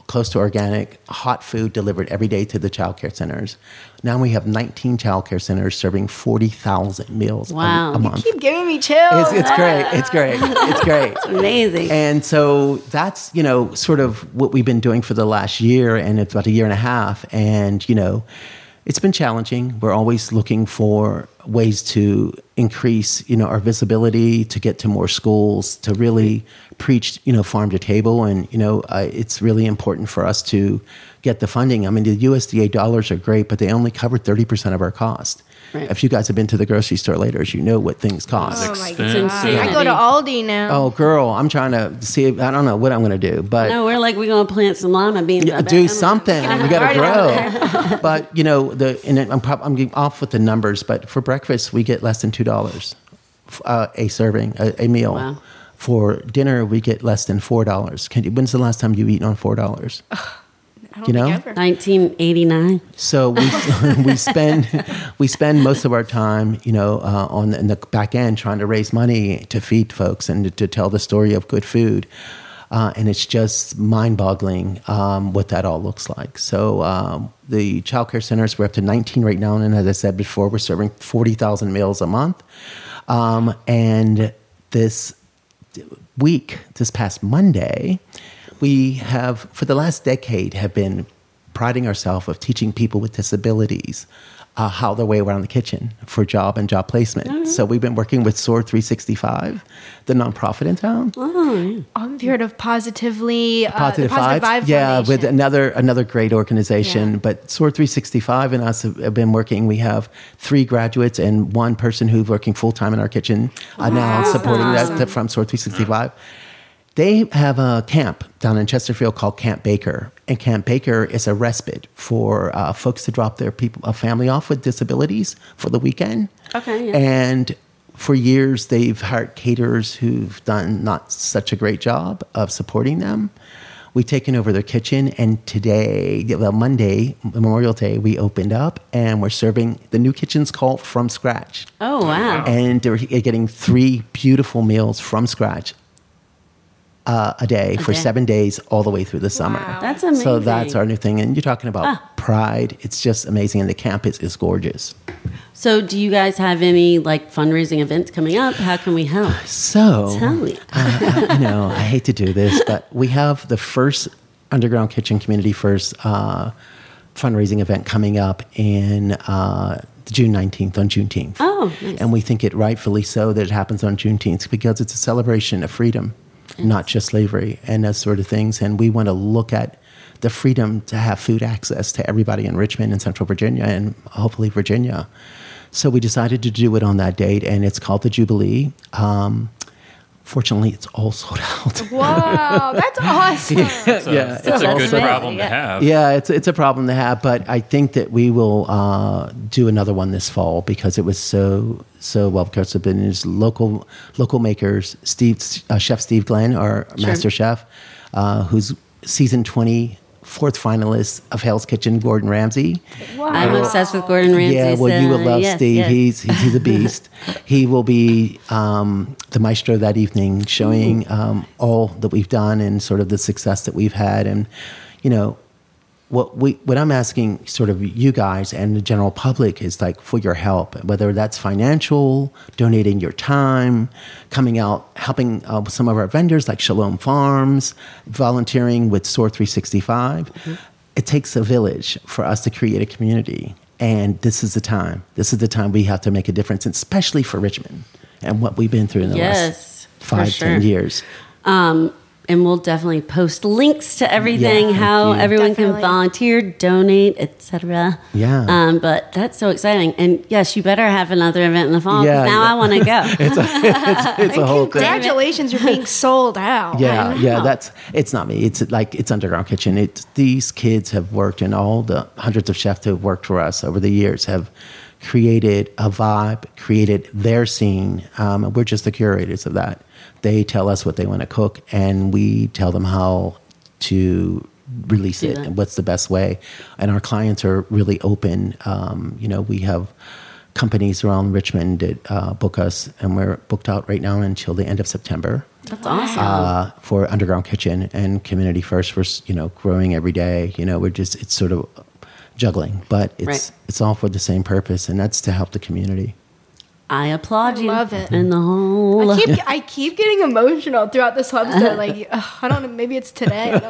S4: close to organic, hot food delivered every day to the child care centers. Now we have nineteen child care centers serving forty thousand meals
S1: Wow.
S4: a, a month.
S2: Keep giving me chills.
S4: It's, it's great. It's great. It's great.
S1: Amazing.
S4: And so that's, you know, sort of what we've been doing for the last year, and it's about a year and a half. And, you know, it's been challenging. We're always looking for ways to increase, you know, our visibility, to get to more schools, to really preach, you know, farm to table. And, you know, uh, it's really important for us to get the funding. I mean, the U S D A dollars are great, but they only cover thirty percent of our cost.
S1: Right.
S4: If you guys have been to the grocery store lately, you know what things cost.
S2: Oh my
S3: Expensive.
S2: god! I go to Aldi now.
S4: Oh, girl, I'm trying to see. If, I don't know what I'm going to do, but
S1: No, we're like, we're going to plant some lima beans. I bet.
S4: do
S1: I don't know.
S4: something. We got to grow. But you know, the and I'm prob- I'm getting off with the numbers, but for breakfast we get less than two dollars uh, a serving, a, a meal.
S1: Wow.
S4: For dinner we get less than four dollars. Can you? When's the last time you eaten on four dollars?
S2: I don't
S4: you know?
S2: think ever.
S1: nineteen eighty-nine.
S4: So we we spend we spend most of our time, you know, uh, on the, in the back end trying to raise money to feed folks and to, to tell the story of good food, uh, and it's just mind-boggling um, what that all looks like. So um, the child care centers, we're up to nineteen right now, and as I said before, we're serving forty thousand meals a month, um, and this week, this past Monday, we have, for the last decade, have been priding ourselves of teaching people with disabilities uh, how their way around the kitchen for job and job placement. Mm-hmm. So we've been working with S O A R three sixty-five, the nonprofit in town.
S1: Oh,
S2: I've heard of Positively, uh,
S4: Positive,
S2: the Positive
S4: Vibe,
S2: Vibe
S4: yeah,
S2: Foundation.
S4: with another another great organization.
S2: Yeah.
S4: But S O A R three sixty-five and us have, have been working. We have three graduates and one person who's working full time in our kitchen uh, now, supporting
S1: awesome.
S4: that from S O A R three sixty-five. They have a camp down in Chesterfield called Camp Baker, and Camp Baker is a respite for uh, folks to drop their people, a family off with disabilities for the weekend.
S1: Okay, yeah.
S4: And for years, they've hired caterers who've done not such a great job of supporting them. We've taken over their kitchen, and today, well, Monday, Memorial Day, we opened up, and we're serving the new kitchen's called From Scratch.
S1: oh wow.
S4: And they're getting three beautiful meals from scratch uh, a day for
S1: day.
S4: seven days all the way through the summer.
S2: Wow.
S1: That's amazing.
S4: So that's our new thing. And you're talking about
S1: Ah.
S4: pride. It's just amazing. And the campus is gorgeous.
S1: So, do you guys have any like fundraising events coming up? How can we help?
S4: So,
S1: Tell me.
S4: uh, you know, I hate to do this, but we have the first Underground Kitchen Community First uh, fundraising event coming up in uh, June nineteenth, on Juneteenth.
S1: Oh, nice.
S4: And we think it rightfully so that it happens on Juneteenth because it's a celebration of freedom, not just slavery and those sort of things. And we want to look at the freedom to have food access to everybody in Richmond and Central Virginia and hopefully Virginia. So we decided to do it on that date, and it's called the Jubilee. Um, fortunately, it's all sold out.
S2: Wow, that's awesome.
S3: That's a,
S4: Yeah.
S3: that's
S1: Still,
S3: a
S1: that's
S3: good
S1: amazing,
S3: problem
S1: yeah.
S3: to have.
S4: Yeah, it's it's a problem to have, but I think that we will uh, do another one this fall because it was so so well because of his local local makers. Steve uh, Chef Steve Glenn, our
S1: Sure.
S4: master chef, uh, who's season twenty fourth finalist of Hell's Kitchen, Gordon Ramsay.
S2: Wow.
S1: I'm obsessed with Gordon Ramsay.
S4: Yeah, well, you
S1: so,
S4: will love
S1: yes,
S4: Steve.
S1: yes.
S4: He's, he's he's a beast. He will be um, the maestro that evening, showing um, all that we've done and sort of the success that we've had. And you know, what we what I'm asking sort of you guys and the general public is like for your help, whether that's financial, donating your time, coming out, helping uh, with some of our vendors like Shalom Farms, volunteering with S O A R three sixty-five. Mm-hmm. It takes a village for us to create a community. And this is the time. This is the time we have to make a difference, especially for Richmond and what we've been through in the
S1: Yes,
S4: last
S1: for
S4: five,
S1: sure.
S4: ten years.
S1: Um, and we'll definitely post links to everything,
S4: Yeah,
S1: how
S4: thank you.
S1: everyone
S2: Definitely.
S1: can volunteer, donate, et cetera.
S4: Yeah.
S1: Um, but that's so exciting. And yes, you better have another event in the fall. 'Cause
S4: Yeah,
S1: now
S4: yeah.
S1: I want to go.
S4: It's a, it's, it's a whole thing.
S2: Congratulations, you're being sold out.
S4: Yeah,
S1: I
S4: yeah,
S1: know.
S4: that's it's not me. It's like it's Underground Kitchen. It's these kids have worked, and all the hundreds of chefs who have worked for us over the years have created a vibe, created their scene. Um, and we're just the curators of that. They tell us what they want to cook, and we tell them how to release
S1: Do
S4: it
S1: that.
S4: and what's the best way. And our clients are really open. Um, you know, we have companies around Richmond did uh, book us, and we're booked out right now until the end of September.
S1: That's awesome.
S4: Uh, for Underground Kitchen and Community First. We're, you know, growing every day. You know, we're just, it's sort of juggling, but it's
S1: Right.
S4: it's all for the same purpose, and that's to help the community.
S1: I applaud
S2: I
S1: you.
S2: love it.
S1: And the whole.
S2: I keep I keep getting emotional throughout this whole episode. Like ugh, I don't know, maybe it's today. I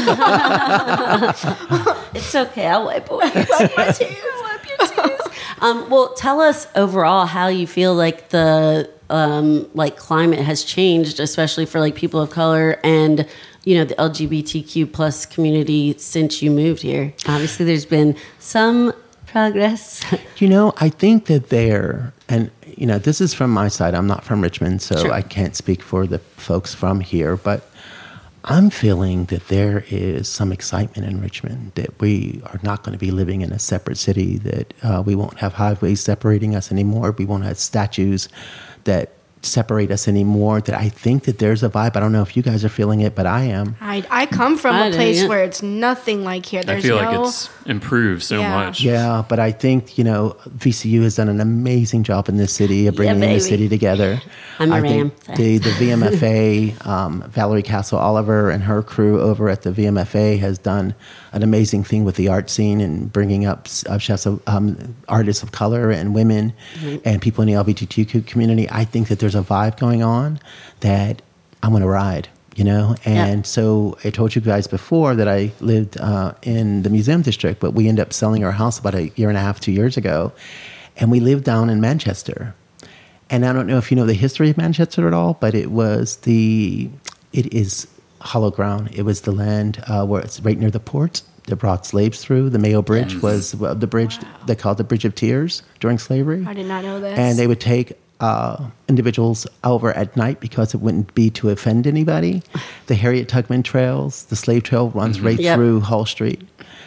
S2: don't know.
S1: It's okay. I'll wipe away.
S2: Wipe my tears. Wipe your tears.
S1: Um, well, tell us overall how you feel like the um, like climate has changed, especially for like people of color and you know the L G B T Q plus community since you moved here. Obviously, there's been some progress.
S4: You know, I think that there, and you know, this is from my side. I'm not from Richmond, so
S1: Sure.
S4: I can't speak for the folks from here, but I'm feeling that there is some excitement in Richmond, that we are not going to be living in a separate city, that uh, we won't have highways separating us anymore. We won't have statues that separate us anymore. That I think that there's a vibe. I don't know if you guys are feeling it, but I am.
S2: I, I come from
S1: I
S2: a
S1: do,
S2: place
S1: yeah.
S2: where it's nothing like here.
S3: I
S2: There's
S3: feel
S2: no,
S3: like it's improved so
S2: Yeah.
S3: much.
S4: Yeah, but I think, you know, V C U has done an amazing job in this city of bringing
S1: baby.
S4: the city together.
S1: I'm a
S4: I
S1: ram.
S4: think the, the V M F A, um, Valerie Castle Oliver and her crew over at the V M F A has done an amazing thing with the art scene and bringing up uh, chefs of, um, artists of color and women and people in the L G B T Q community. I think that there's a vibe going on that I'm going to ride. You know, and
S1: Yeah.
S4: so I told you guys before that I lived uh, in the museum district, but we ended up selling our house about a year and a half, two years ago, and we lived down in Manchester. And I don't know if you know the history of Manchester at all, but it was the, it is hollow ground. It was the land uh, where it's right near the port that brought slaves through. The Mayo Bridge was uh, the bridge they called the Bridge of Tears during slavery.
S2: I did not know this.
S4: And they would take uh, individuals over at night because it wouldn't be to offend anybody. The Harriet Tubman Trails, the slave trail runs right
S1: Yep.
S4: through Hull Street.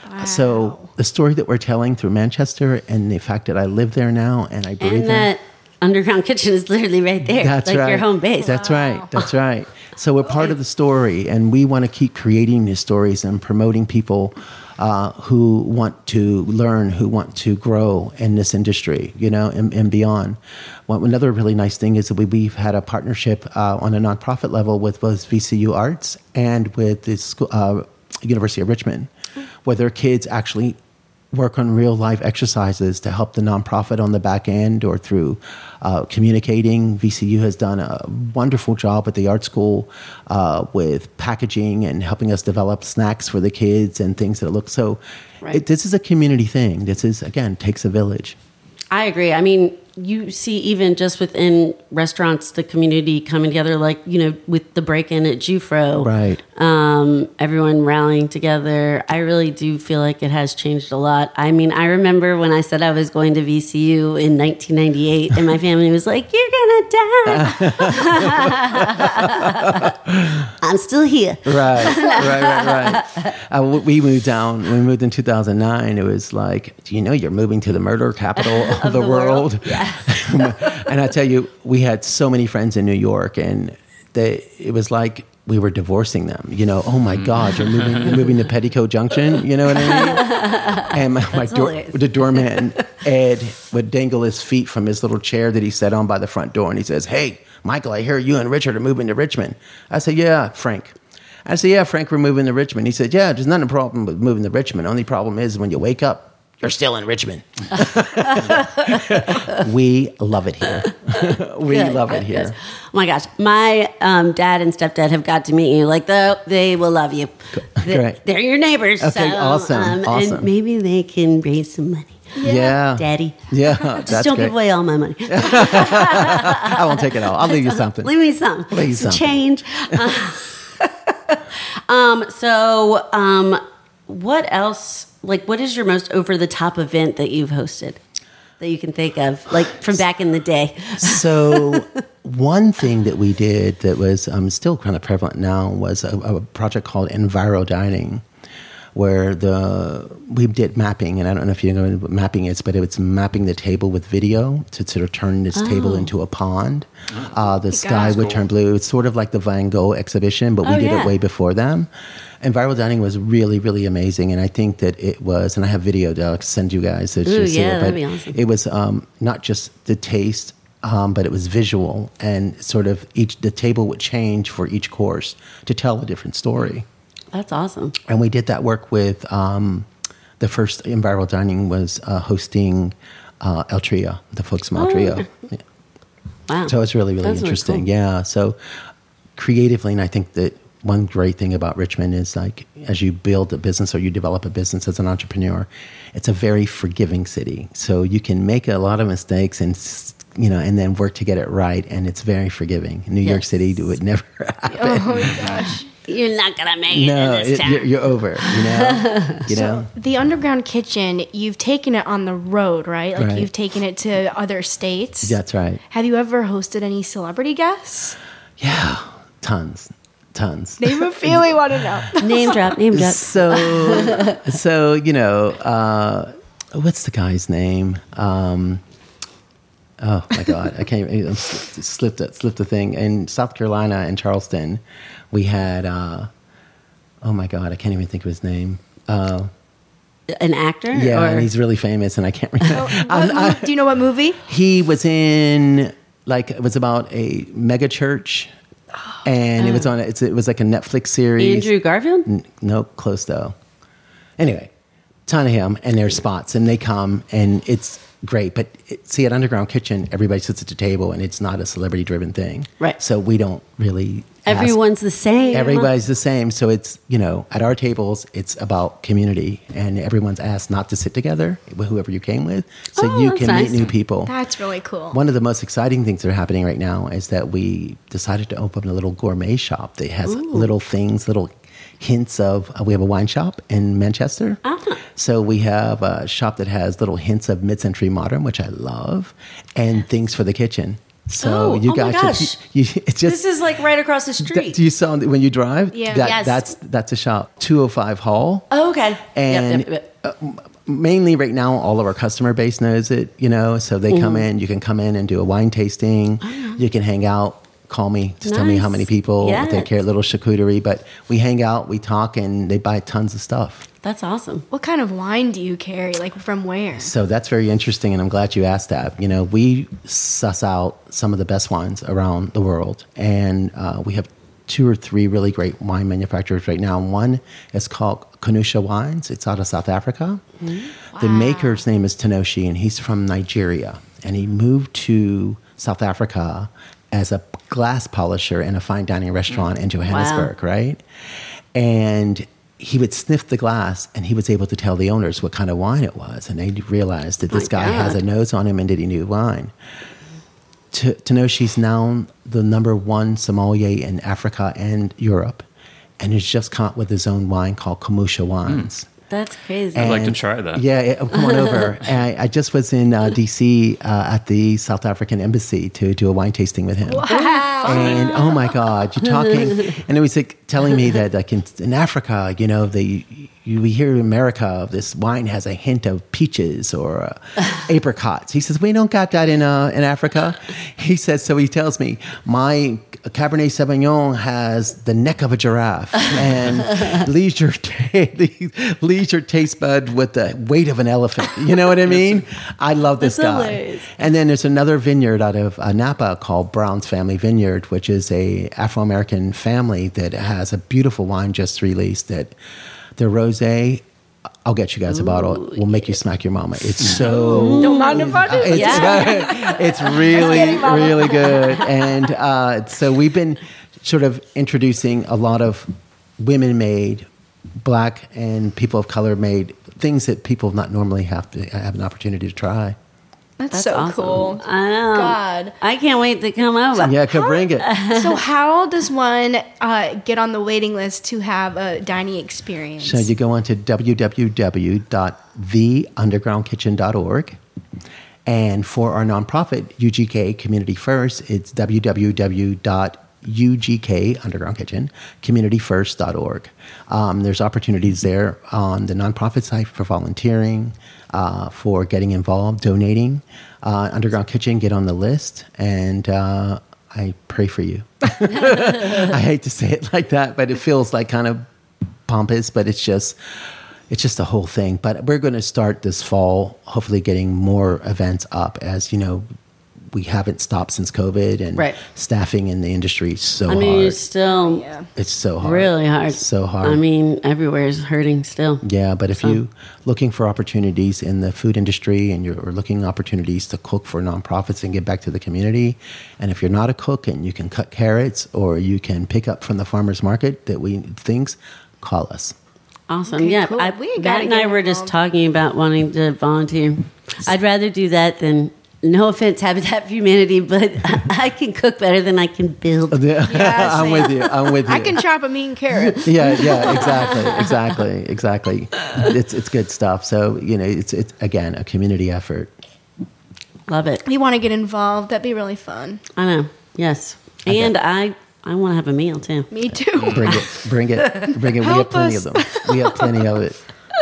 S4: So the story that we're telling through Manchester and the fact that I live there now and I breathe
S1: And
S4: there.
S1: that underground kitchen is literally right there.
S4: That's
S1: like
S4: right.
S1: your home base.
S4: That's right. That's right. So we're part of the story, and we want to keep creating these stories and promoting people uh, who want to learn, who want to grow in this industry, you know, and, and beyond. Well, another really nice thing is that we, we've had a partnership uh, on a nonprofit level with both V C U Arts and with the school, uh, University of Richmond, where their kids actually work on real life exercises to help the nonprofit on the back end or through uh, communicating. V C U has done a wonderful job at the art school uh, with packaging and helping us develop snacks for the kids and things that look so.
S1: Right.
S4: It, this is a community thing. This is, again, takes a village.
S1: I agree. I mean, you see even just within restaurants, the community coming together, like, you know, with the break-in at Jufro.
S4: Right.
S1: Um, everyone rallying together. I really do feel like it has changed a lot. I mean, I remember when I said I was going to V C U in nineteen ninety-eight and my family was like, you're going to die. I'm still here.
S4: Right, right, right, right. Uh, w- we moved down. When we moved in two thousand nine, it was like, do you know you're moving to the murder capital of,
S1: Of
S4: the,
S1: the
S4: world?
S1: world. Yeah.
S4: And I tell you, we had so many friends in New York, and they, it was like we were divorcing them. You know, oh my God, you're moving, you're moving to Petticoat Junction. You know what I mean? And my, my door,
S1: hilarious.
S4: the doorman, Ed, would dangle his feet from his little chair that he sat on by the front door, and he says, "Hey, Michael, I hear you and Richard are moving to Richmond." I said, "Yeah, Frank." I said, "Yeah, Frank, we're moving to Richmond." He said, "Yeah, there's not a problem with moving to Richmond. Only problem is when you wake up, you're still in Richmond." We love it here. We
S1: Good,
S4: love it
S1: good,
S4: here.
S1: good. Oh my gosh, my um, dad and stepdad have got to meet you. Like, though, they will love you. They,
S4: Great.
S1: they're your neighbors.
S4: Okay,
S1: so,
S4: awesome,
S1: um,
S4: awesome.
S1: And maybe they can raise some money.
S4: Yeah.
S1: Daddy.
S4: Yeah,
S1: Just
S4: that's
S1: don't
S4: great.
S1: give away all my money.
S4: I won't take it all. I'll leave you something.
S1: Leave me some.
S4: Leave you
S1: some
S4: something.
S1: change. Uh, um, so, um, what else? Like, what is your most over the top event that you've hosted that you can think of, like from back in the day?
S4: So one thing that we did that was um, still kind of prevalent now was a, a project called Enviro Dining, where the we did mapping, and I don't know if you know what mapping is, but it's mapping the table with video to sort of turn this
S1: Oh.
S4: table into a pond. Uh, the sky
S2: that's
S4: would
S3: cool.
S4: turn blue. It's sort of like the Van Gogh exhibition, but we
S1: Oh,
S4: did
S1: yeah.
S4: it way before them. And Viral Dining was really, really amazing, and I think that it was. And I have video that I'll send you guys. So
S1: Ooh,
S4: you see
S1: yeah,
S4: it, but
S1: that'd be awesome.
S4: it was um, not just the taste. Um, but it was visual, and sort of each the table would change for each course to tell a different story.
S1: That's awesome.
S4: And we did that work with um, the first in Viral Dining was uh, hosting uh, El Trio, the folks from El
S1: Oh.
S4: Trio. Yeah.
S1: Wow.
S4: So it's really, really
S1: That's really
S4: interesting.
S1: cool.
S4: Yeah. So creatively, and I think that one great thing about Richmond is like as you build a business or you develop a business as an entrepreneur, it's a very forgiving city. So you can make a lot of mistakes and s- you know, and then work to get it right, and it's very forgiving. In New York
S1: Yes.
S4: City would never happen.
S2: Oh my gosh.
S1: You're not gonna make it
S4: No,
S1: in this
S4: it,
S1: town.
S4: you're, you're over. You know, you know.
S2: The Underground Kitchen, you've taken it on the road, right? Like
S4: Right.
S2: you've taken it to other states.
S4: That's right.
S2: Have you ever hosted any celebrity guests?
S4: Yeah, tons, tons.
S2: Name a few we want to know.
S1: Name drop. Name drop.
S4: So, so you know, uh, what's the guy's name? Um, oh my God, I can't. I slipped it, slipped the thing. In South Carolina and Charleston, we had. Uh, oh my God, I can't even think of his name. Uh,
S1: An actor?
S4: yeah,
S1: Or,
S4: and he's really famous, and I can't remember.
S2: What mo- do you know what movie?
S4: He was in like it was about a mega church, and it was on. It's it was like a Netflix series.
S1: Andrew Garfield?
S4: N- nope, close though. Anyway, ton of him, and there's spots, and they come, and it's great. But it, see, at Underground Kitchen, everybody sits at the table, and it's not a celebrity-driven thing,
S1: Right.
S4: So we don't really. ask-
S1: Everyone's the same.
S4: Everybody's the same, so it's you know at our tables it's about community, and everyone's asked not to sit together with whoever you came with, so
S1: Oh,
S4: you
S1: that's
S4: can
S1: nice.
S4: meet new people.
S2: That's really cool.
S4: One of the most exciting things that are happening right now is that we decided to open a little gourmet shop that has little things, little hints of. Uh, we have a wine shop in Manchester,
S1: Ah.
S4: so we have a shop that has little hints of mid-century modern, which I love, and things for the kitchen. So
S1: Oh,
S4: you
S1: oh my
S4: guys,
S1: gosh.
S4: should, you, you, it's just
S1: This is like right across the
S4: that,
S1: street.
S4: do you saw when you drive?
S2: Yeah.
S4: that,
S1: Yes.
S4: that's that's a shop. two oh five Hall.
S1: oh, okay.
S4: And
S1: yep, yep, yep.
S4: uh, mainly right now, all of our customer base knows it, you know, so they come in, you can come in and do a wine tasting. You can hang out, call me, just tell me how
S1: Nice.
S4: many people,
S1: Yes.
S4: they care, a little charcuterie, but we hang out, we talk, and they buy tons of stuff.
S1: That's awesome.
S2: What kind of wine do you carry? Like from where?
S4: So that's very interesting, and I'm glad you asked that. You know, we suss out some of the best wines around the world, and uh, we have two or three really great wine manufacturers right now. One is called Kanusha Wines. It's out of South Africa. The maker's name is Tenoshi, and he's from Nigeria, and he moved to South Africa as a glass polisher in a fine dining restaurant in Johannesburg, right? And he would sniff the glass, and he was able to tell the owners what kind of wine it was, and they realized that this
S1: My
S4: guy has a
S1: God.
S4: nose on him and that he knew wine. To, to know she's now the number one sommelier in Africa and Europe, and he's just come up with his own wine called Kamusha Wines.
S1: That's crazy.
S3: I'd like to
S4: And-
S3: try that.
S4: Yeah, yeah, come on over. And I, I just was in uh, D C uh, at the South African embassy to do a wine tasting with him.
S2: Wow.
S4: And oh my God, you're talking, and it was like telling me that like in, in Africa, you know, they you, we hear in America this wine has a hint of peaches or uh, apricots. He says we don't got that in uh, in Africa. He says so. He tells me my Cabernet Sauvignon has the neck of a giraffe and leaves your ta- leaves your taste bud with the weight of an elephant. You know what I mean? I love this
S1: That's
S4: guy.
S1: hilarious.
S4: And then there's another vineyard out of uh, Napa called Brown's Family Vineyard, which is a Afro-American family that has a beautiful wine just released. That their rosé, I'll get you guys a bottle. Will make you smack your mama. It's so.
S2: Don't mind if I do.
S4: It's,
S1: Yeah.
S4: it's really, really good. And uh, so we've been sort of introducing a lot of women-made, black and people of color made things that people not normally have to have an opportunity to try.
S2: That's,
S1: That's
S2: so
S1: awesome.
S2: cool.
S1: I know.
S2: God.
S1: I can't wait to come over.
S4: Yeah, come bring it.
S2: So how does one uh, get on the waiting list to have a dining experience?
S4: So you go on to w w w dot the underground kitchen dot org. And for our nonprofit, U G K Community First, it's w w w dot U G K, Underground Kitchen, community first dot org. Um, there's opportunities there on the nonprofit site for volunteering, uh, for getting involved, donating. Uh, Underground Kitchen, get on the list, and uh, I pray for you. I hate to say it like that, but it feels like kind of pompous, but it's just it's just the whole thing. But we're going to start this fall, hopefully getting more events up, as you know, we haven't stopped since COVID, and
S1: Right.
S4: staffing in the industry is so
S1: I mean,
S4: hard.
S1: it's still
S2: Yeah.
S4: It's so hard.
S1: really hard.
S4: It's so hard.
S1: I mean, everywhere is hurting still.
S4: Yeah, but if
S1: So-
S4: you looking for opportunities in the food industry, and you're looking opportunities to cook for nonprofits and give back to the community, and if you're not a cook and you can cut carrots or you can pick up from the farmers market that we things, call us.
S1: Awesome.
S2: Okay,
S1: yeah.
S2: cool.
S1: I,
S2: We gotta
S1: Matt and
S2: get
S1: I were just
S2: involved.
S1: talking about wanting to volunteer. I'd rather do that than, no offense, Habitat for Humanity, but I, I can cook better than I can build.
S2: Yeah,
S4: I'm
S2: same.
S4: with you. I'm with you.
S2: I can chop a mean carrot.
S4: yeah, yeah, exactly, exactly, exactly. It's it's good stuff. So you know, it's it's again a community effort.
S1: Love it.
S2: You want to get involved? That'd be really fun.
S1: I know. Yes.
S4: I
S1: And
S4: bet.
S1: I, I want to have a meal too.
S2: Me too.
S4: Bring it, bring it, bring it. We have
S2: Help
S4: plenty
S2: us.
S4: of them. We have plenty of it.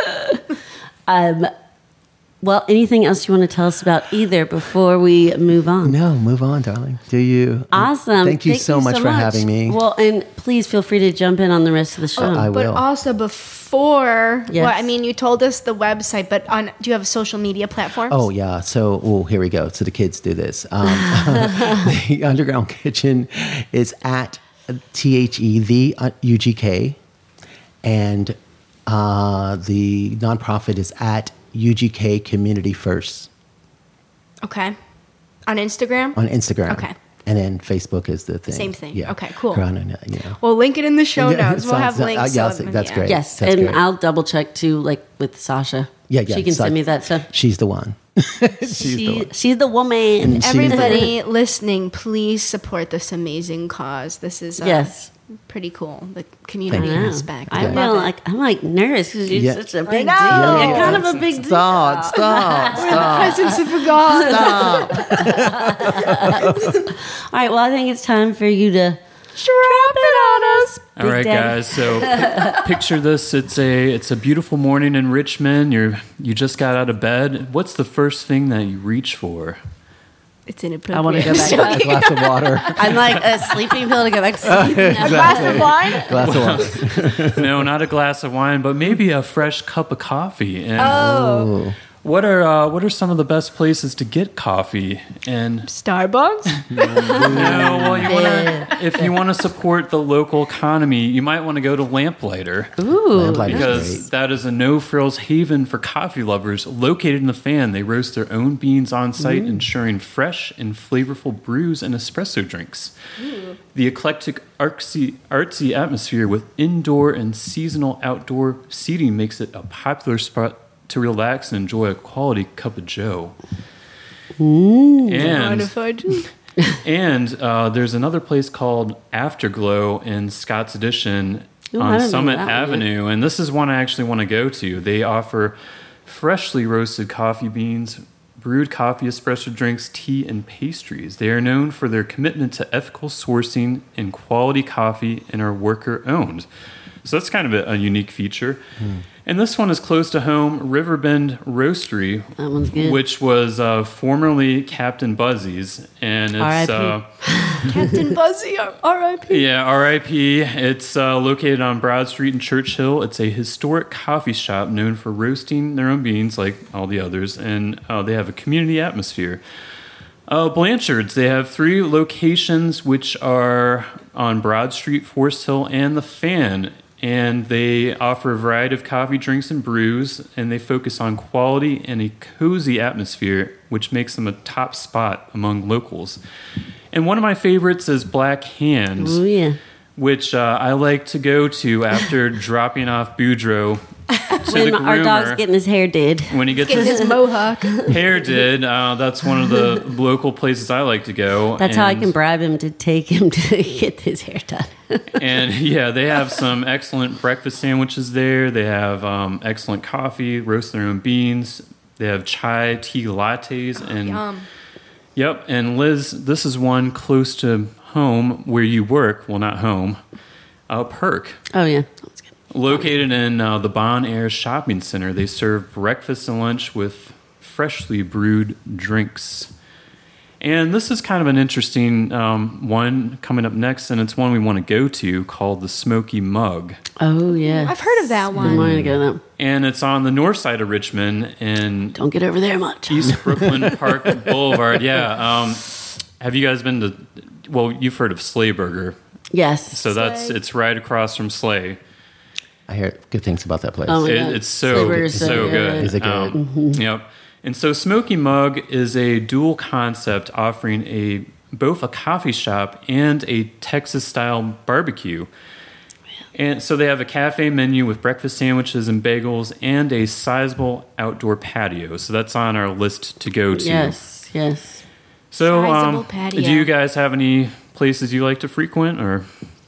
S1: Um, well, anything else you want to tell us about either before we move on?
S4: No, move on, darling. Do you?
S1: Awesome.
S4: Thank you so much for having me.
S1: Well, and please feel free to jump in on the rest of the show.
S4: I
S2: But
S4: will.
S2: also before,
S1: Yes.
S2: well, I mean, you told us the website, but on do you have social media platforms?
S4: Oh yeah. So oh, here we go. So the kids do this. Um, the Underground Kitchen is at T H E the uh, U G K, and uh, the nonprofit is at U G K Community First
S2: Okay. On Instagram?
S4: on Instagram.
S2: Okay.
S4: And then Facebook is the thing.
S2: Same thing.
S4: Yeah.
S2: Okay, cool.
S4: Around, uh, you know.
S2: We'll link it in the show
S4: Yeah,
S2: notes. We'll
S4: sounds-
S2: have
S4: uh,
S2: links.
S4: yeah,
S2: so-
S4: that's
S2: yeah.
S4: great.
S1: yes,
S4: That's
S1: and
S4: great.
S1: I'll double check too, like with Sasha.
S4: Yeah, yeah.
S1: She can
S4: so-
S1: send me that stuff.
S4: She's the one. she's
S1: She,
S4: the one.
S1: she's the woman.
S4: And she's the-
S2: Everybody listening, please support this amazing cause. This is uh,
S1: Yes.
S2: pretty cool. The community
S1: I know.
S2: aspect.
S1: I
S4: Yeah.
S1: feel
S2: love it.
S1: like I'm like nervous because you're
S4: Yeah.
S1: such a big deal.
S2: know. Yeah,
S1: You're
S2: yeah.
S1: kind of a big deal.
S4: Stop! Stop! Stop!
S2: Presence of God.
S1: All right. Well, I think it's time for you to
S2: Drop it on us.
S3: All
S1: Big
S3: right,
S1: Daddy.
S3: guys. So picture this: it's a it's a beautiful morning in Richmond. You're you just got out of bed. What's the first thing that you reach for?
S2: It's inappropriate.
S1: I want to go back.
S4: A glass of water.
S1: I'm like a sleeping pill to go back to sleep.
S2: A glass of wine.
S4: Glass of water.
S3: No, not a glass of wine, but maybe a fresh cup of coffee. And
S2: Oh,
S3: what are uh, what are some of the best places to get coffee? And
S2: Starbucks.
S3: no, well, you wanna, if you want to support the local economy, you might want to go to Lamplighter.
S1: Ooh.
S4: Lamplighter's
S3: Because
S4: great.
S3: that is a no-frills haven for coffee lovers. Located in the fan, they roast their own beans on site, ensuring fresh and flavorful brews and espresso drinks. The eclectic artsy, artsy atmosphere with indoor and seasonal outdoor seating makes it a popular spot to relax and enjoy a quality cup of joe. And and uh, there's another place called Afterglow in Scott's Addition
S1: Ooh, I
S3: on
S1: don't know
S3: Summit
S1: that one
S3: Avenue, and this is one I actually want to go to. They offer freshly roasted coffee beans, brewed coffee, espresso drinks, tea, and pastries. They are known for their commitment to ethical sourcing and quality coffee, and are worker owned. So that's kind of a, a unique feature. And this one is close to home, Riverbend Roastery,
S1: That one's good.
S3: which was uh, formerly Captain Buzzy's, and it's
S1: R I P
S3: uh,
S2: Captain Buzzy, R I P
S3: yeah, R I P. It's uh, located on Broad Street in Churchill. It's a historic coffee shop known for roasting their own beans, like all the others, and uh, they have a community atmosphere. Uh, Blanchard's, they have three locations, which are on Broad Street, Forest Hill, and the Fan. And they offer a variety of coffee, drinks, and brews, and they focus on quality and a cozy atmosphere, which makes them a top spot among locals. And one of my favorites is Black Hands,
S1: Ooh, yeah.
S3: which uh, I like to go to after dropping off Boudreaux to
S1: When
S3: the
S1: our dog's
S3: groomer.
S1: getting his hair did.
S3: When he gets
S2: Get
S3: his
S2: his mohawk.
S3: hair did, uh, that's one of the local places I like to go.
S1: That's how I
S3: And-
S1: can bribe him to take him to get his hair done.
S3: And yeah, they have some excellent breakfast sandwiches there. They have um, excellent coffee, roast their own beans. They have chai tea lattes, and
S2: Yum.
S3: yep. And Liz, this is one close to home where you work, well, not home, uh, Perk.
S1: Oh, yeah. That's good.
S3: Located in uh, the Bon Air Shopping Center, they serve breakfast and lunch with freshly brewed drinks. And this is kind of an interesting um, one coming up next, and it's one we want to go to called the Smoky Mug.
S1: Oh, yeah.
S2: I've heard of that
S1: I'm
S2: one.
S1: wanting to go there.
S3: And it's on the north side of Richmond in
S1: Don't get over there much.
S3: East Brooklyn Park Boulevard. Yeah. Um, have you guys been to, well, you've heard of Slay Burger.
S1: Yes.
S3: So that's,
S2: Slay.
S3: it's right across from Slay.
S4: I hear good things about that place.
S1: Oh, my
S3: It,
S1: God.
S3: it's so,
S1: Slay Burger's
S3: so,
S1: so
S3: good.
S1: good.
S4: Is it good?
S3: Um, Yep. And so Smoky Mug is a dual concept offering a both a coffee shop and a Texas-style barbecue. And so they have a cafe menu with breakfast sandwiches and bagels and a sizable outdoor patio. So that's on our list to go to.
S1: Yes, yes.
S3: So
S2: Sizable
S3: um,
S2: patio.
S3: do you guys have any places you like to frequent? Or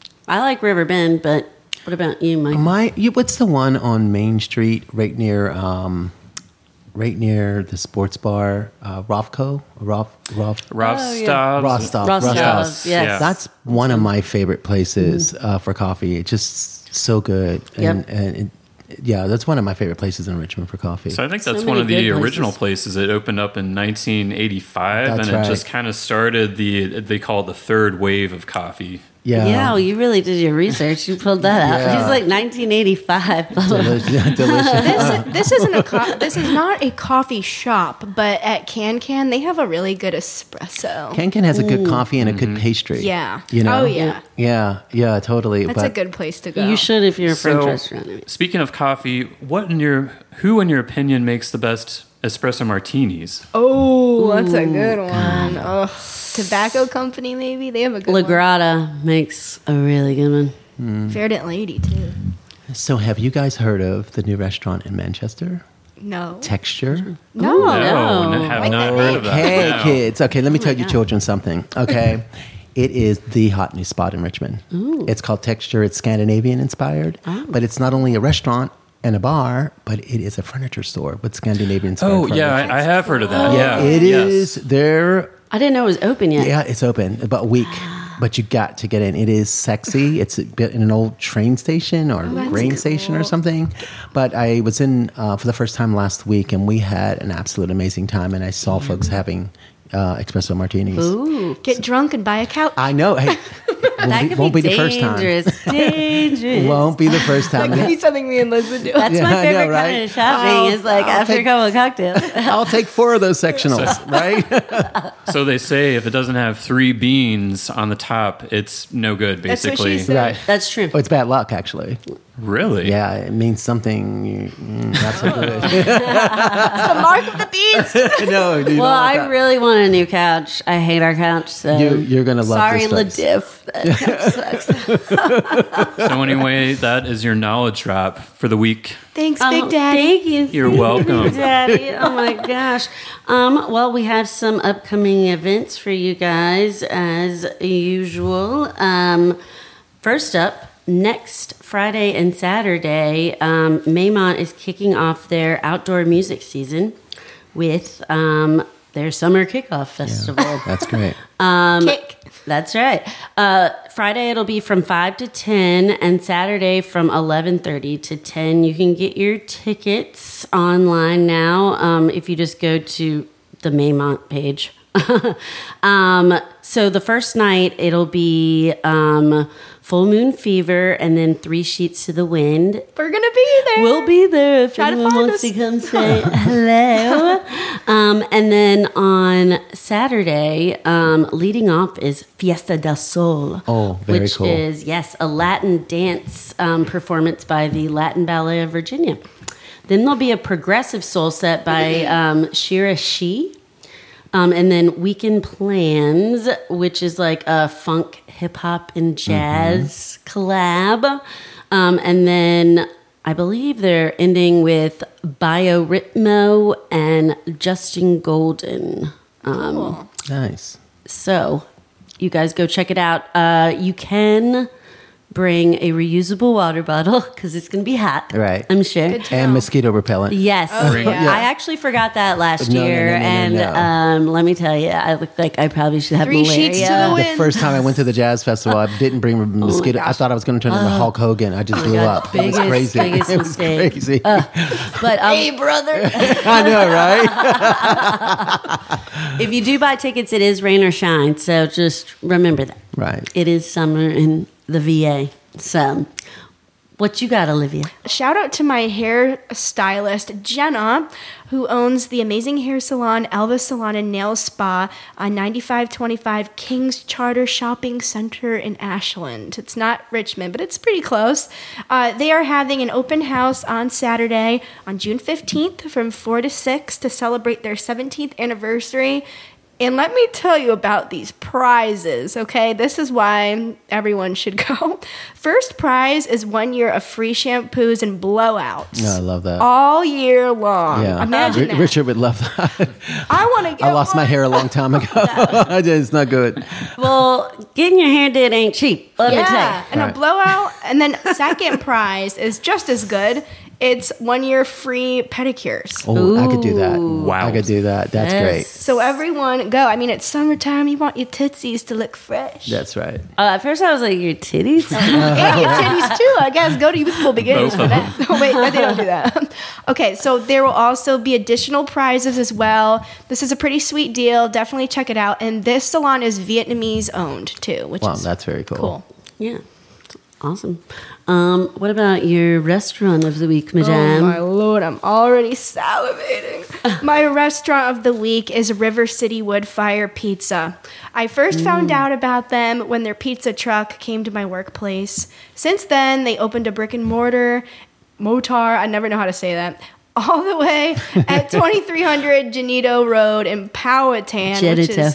S1: I like River Bend, but what about you, Mike?
S4: My, you, what's the one on Main Street, right near, um, right near the sports bar, uh, Rovco, Rov, Rov,
S3: Rostov?
S4: Rostov,
S1: Rostov,
S3: Yes,
S1: yes.
S3: yeah.
S4: That's one of my favorite places uh, for coffee. It's just so good, and,
S1: Yep.
S4: and it, yeah, that's one of my favorite places in Richmond for coffee.
S3: So I think
S1: So
S3: that's
S1: many
S3: one of the
S1: good
S3: original
S1: places.
S3: places. It opened up in nineteen eighty-five,
S4: That's
S3: and it
S4: right.
S3: just kind of started the, they call it the third wave of coffee.
S4: yeah,
S1: Yeah, well, you really did your research. You pulled that out.
S4: Yeah.
S1: He's like nineteen eighty-five.
S4: delicious. delicious.
S2: This, this isn't a co- this is not a coffee shop, but at Can Can they have a really good espresso.
S4: Can Can has a good coffee and a
S3: Mm-hmm.
S4: good pastry.
S2: yeah.
S4: you know.
S2: Oh yeah.
S4: yeah, yeah, totally.
S2: That's
S4: but
S2: a good place to go.
S1: You should if you're a French
S3: So,
S1: restaurant. I mean.
S3: speaking of coffee, what in your who in your opinion makes the best espresso martinis?
S2: Oh, that's a good one. Oh, Tobacco Company maybe they have a good
S1: La
S2: one.
S1: Grata makes a really good one.
S2: Verdant Lady too.
S4: So, have you guys heard of the new restaurant in Manchester?
S2: No.
S4: Texture.
S2: No.
S3: No,
S1: no.
S3: n- have
S2: Like
S3: not
S2: that
S3: heard
S2: name.
S3: of that.
S4: Okay,
S3: No.
S4: kids. Okay, let me tell
S1: my
S4: you
S1: God.
S4: children something. Okay. It is the hot new spot in Richmond. It's called Texture. It's Scandinavian inspired, but it's not only a restaurant and a bar, but it is a furniture store with Scandinavian inspired
S3: Oh
S4: furniture.
S3: yeah, I, I have heard of that.
S4: Yeah,
S3: Yeah,
S4: it
S3: yes.
S4: is. They're
S1: I didn't know it was open yet.
S4: yeah, it's open about a week, but you got to get in. It is sexy. It's built in an old train station or
S2: that's
S4: grain station or
S2: cool.
S4: something. But I was in uh, for the first time last week, and we had an absolute amazing time. And I saw folks having uh, espresso martinis.
S1: Ooh,
S2: Get drunk and buy a couch.
S4: I know. Hey, won't
S1: that
S4: be,
S1: could
S4: won't
S1: be,
S4: be the first time.
S1: dangerous. Dangerous.
S4: Won't be the first time.
S2: that could be something me and Liz would do.
S1: That's
S4: Yeah,
S1: my
S4: I know,
S1: favorite
S4: right?
S1: kind of shopping.
S4: I'll-
S1: is like
S4: I'll
S1: after
S4: take-
S1: a couple of cocktails.
S4: I'll take four of those sectionals, right?
S3: So they say if it doesn't have three beans on the top, it's no good.
S2: That's what
S3: Basically,
S2: she said.
S4: Right.
S1: That's true.
S4: Oh, it's bad luck, actually.
S3: really?
S4: Yeah, it means something you, mm, not so good.
S2: That's the mark of the beast.
S4: no, you don't
S1: Well,
S4: want
S1: I
S4: that.
S1: really want a new couch. I hate our couch. So
S4: You- you're gonna love
S1: Sorry,
S4: this place.
S1: LaDiff. That couch sucks.
S3: So anyway, that is your knowledge drop for the week.
S2: Thanks,
S1: Um,
S2: Big Daddy.
S1: Thank you.
S3: You're welcome.
S1: Daddy. Oh my gosh. Um, well, we have some upcoming events for you guys as usual. Um, first up, next Friday and Saturday, um, Maymont is kicking off their outdoor music season with um, their summer kickoff festival.
S4: That's great.
S2: Kick.
S1: That's right. Uh, Friday it'll be from five to ten, and Saturday from eleven thirty to ten. You can get your tickets online now um, if you just go to the Maymont page. um, so the first night it'll be um, Full Moon Fever, and then Three Sheets to the Wind.
S2: We're gonna be there.
S1: We'll be there if
S2: Try to
S1: anyone
S2: find
S1: wants
S2: us.
S1: to come say hello. Um, and then on Saturday, um, leading off is Fiesta del Sol.
S4: Oh, very
S1: which
S4: cool.
S1: is, yes, a Latin dance um, performance by the Latin Ballet of Virginia. Then there'll be a progressive soul set by um, Shira Shi. Um, and then Weekend Plans, which is like a funk, hip hop, and jazz collab. Um, and then I believe they're ending with Biorhythmo and Justin Golden. Um,
S2: Cool.
S4: Nice.
S1: So you guys go check it out. Uh, you can bring a reusable water bottle because it's going to be hot.
S4: Right.
S1: I'm sure.
S2: Good to
S4: And
S2: know.
S4: mosquito repellent.
S1: Yes.
S2: Oh, yeah.
S1: I actually forgot that last
S4: No, no,
S1: year.
S4: no, no, no,
S1: and
S4: no.
S1: Um, let me tell you, I look like I probably should have
S2: Three
S1: malaria.
S2: sheets to the
S4: The
S2: wind.
S4: first time I went to the jazz festival, I didn't bring a mosquito. I
S2: gosh.
S4: thought I was going to turn into Hulk Hogan. I just blew
S1: God,
S4: up. It was
S1: biggest-
S4: crazy.
S1: biggest
S4: It was
S1: mistake.
S4: crazy.
S1: But um,
S2: Hey, brother.
S4: I know, right?
S1: if you do buy tickets, it is rain or shine. So just remember that.
S4: Right.
S1: It is summer in the V A. So what you got, Olivia?
S2: Shout out to my hair stylist, Jenna, who owns the amazing hair salon, Elvis Salon and Nail Spa on ninety-five twenty-five King's Charter Shopping Center in Ashland. It's not Richmond, but it's pretty close. Uh, they are having an open house on Saturday on June fifteenth from four to six to celebrate their seventeenth anniversary. And let me tell you about these prizes, okay? This is why everyone should go. First prize is one year of free shampoos and blowouts.
S4: No, I love that.
S2: All year long.
S4: Yeah.
S2: Imagine
S4: Ri-
S2: that.
S4: Richard would love that.
S2: I want to get
S4: I lost my
S2: one.
S4: hair a long time ago. I just, it's not good.
S1: Well, getting your hair did ain't cheap. Let me tell
S2: Yeah,
S1: you.
S2: and
S4: Right.
S2: a blowout. And then second prize is just as good. It's one year free pedicures.
S4: Oh, I could do that.
S3: Wow.
S4: I could do that. That's
S1: Yes.
S4: great.
S2: So everyone go. I mean, it's summertime. You want your tootsies to look fresh.
S4: That's right.
S1: Uh, at first, I was like, your titties?
S2: And your titties too. I guess go to youthful beginners
S3: Both
S2: for
S3: of
S2: that. Oh, wait, no, they don't do that. Okay, so there will also be additional prizes as well. This is a pretty sweet deal. Definitely check it out. And this salon is Vietnamese owned too, which
S4: Wow,
S2: is
S4: that's very cool.
S2: cool.
S1: Yeah. Awesome. Um, what about your restaurant of the week,
S2: Oh
S1: madame?
S2: my lord, I'm already salivating. My restaurant of the week is River City Woodfire Pizza. I first found out about them when their pizza truck came to my workplace. Since then, they opened a brick and mortar, Motar, I never know how to say that, all the way at twenty-three hundred Janito Road in Powhatan, which is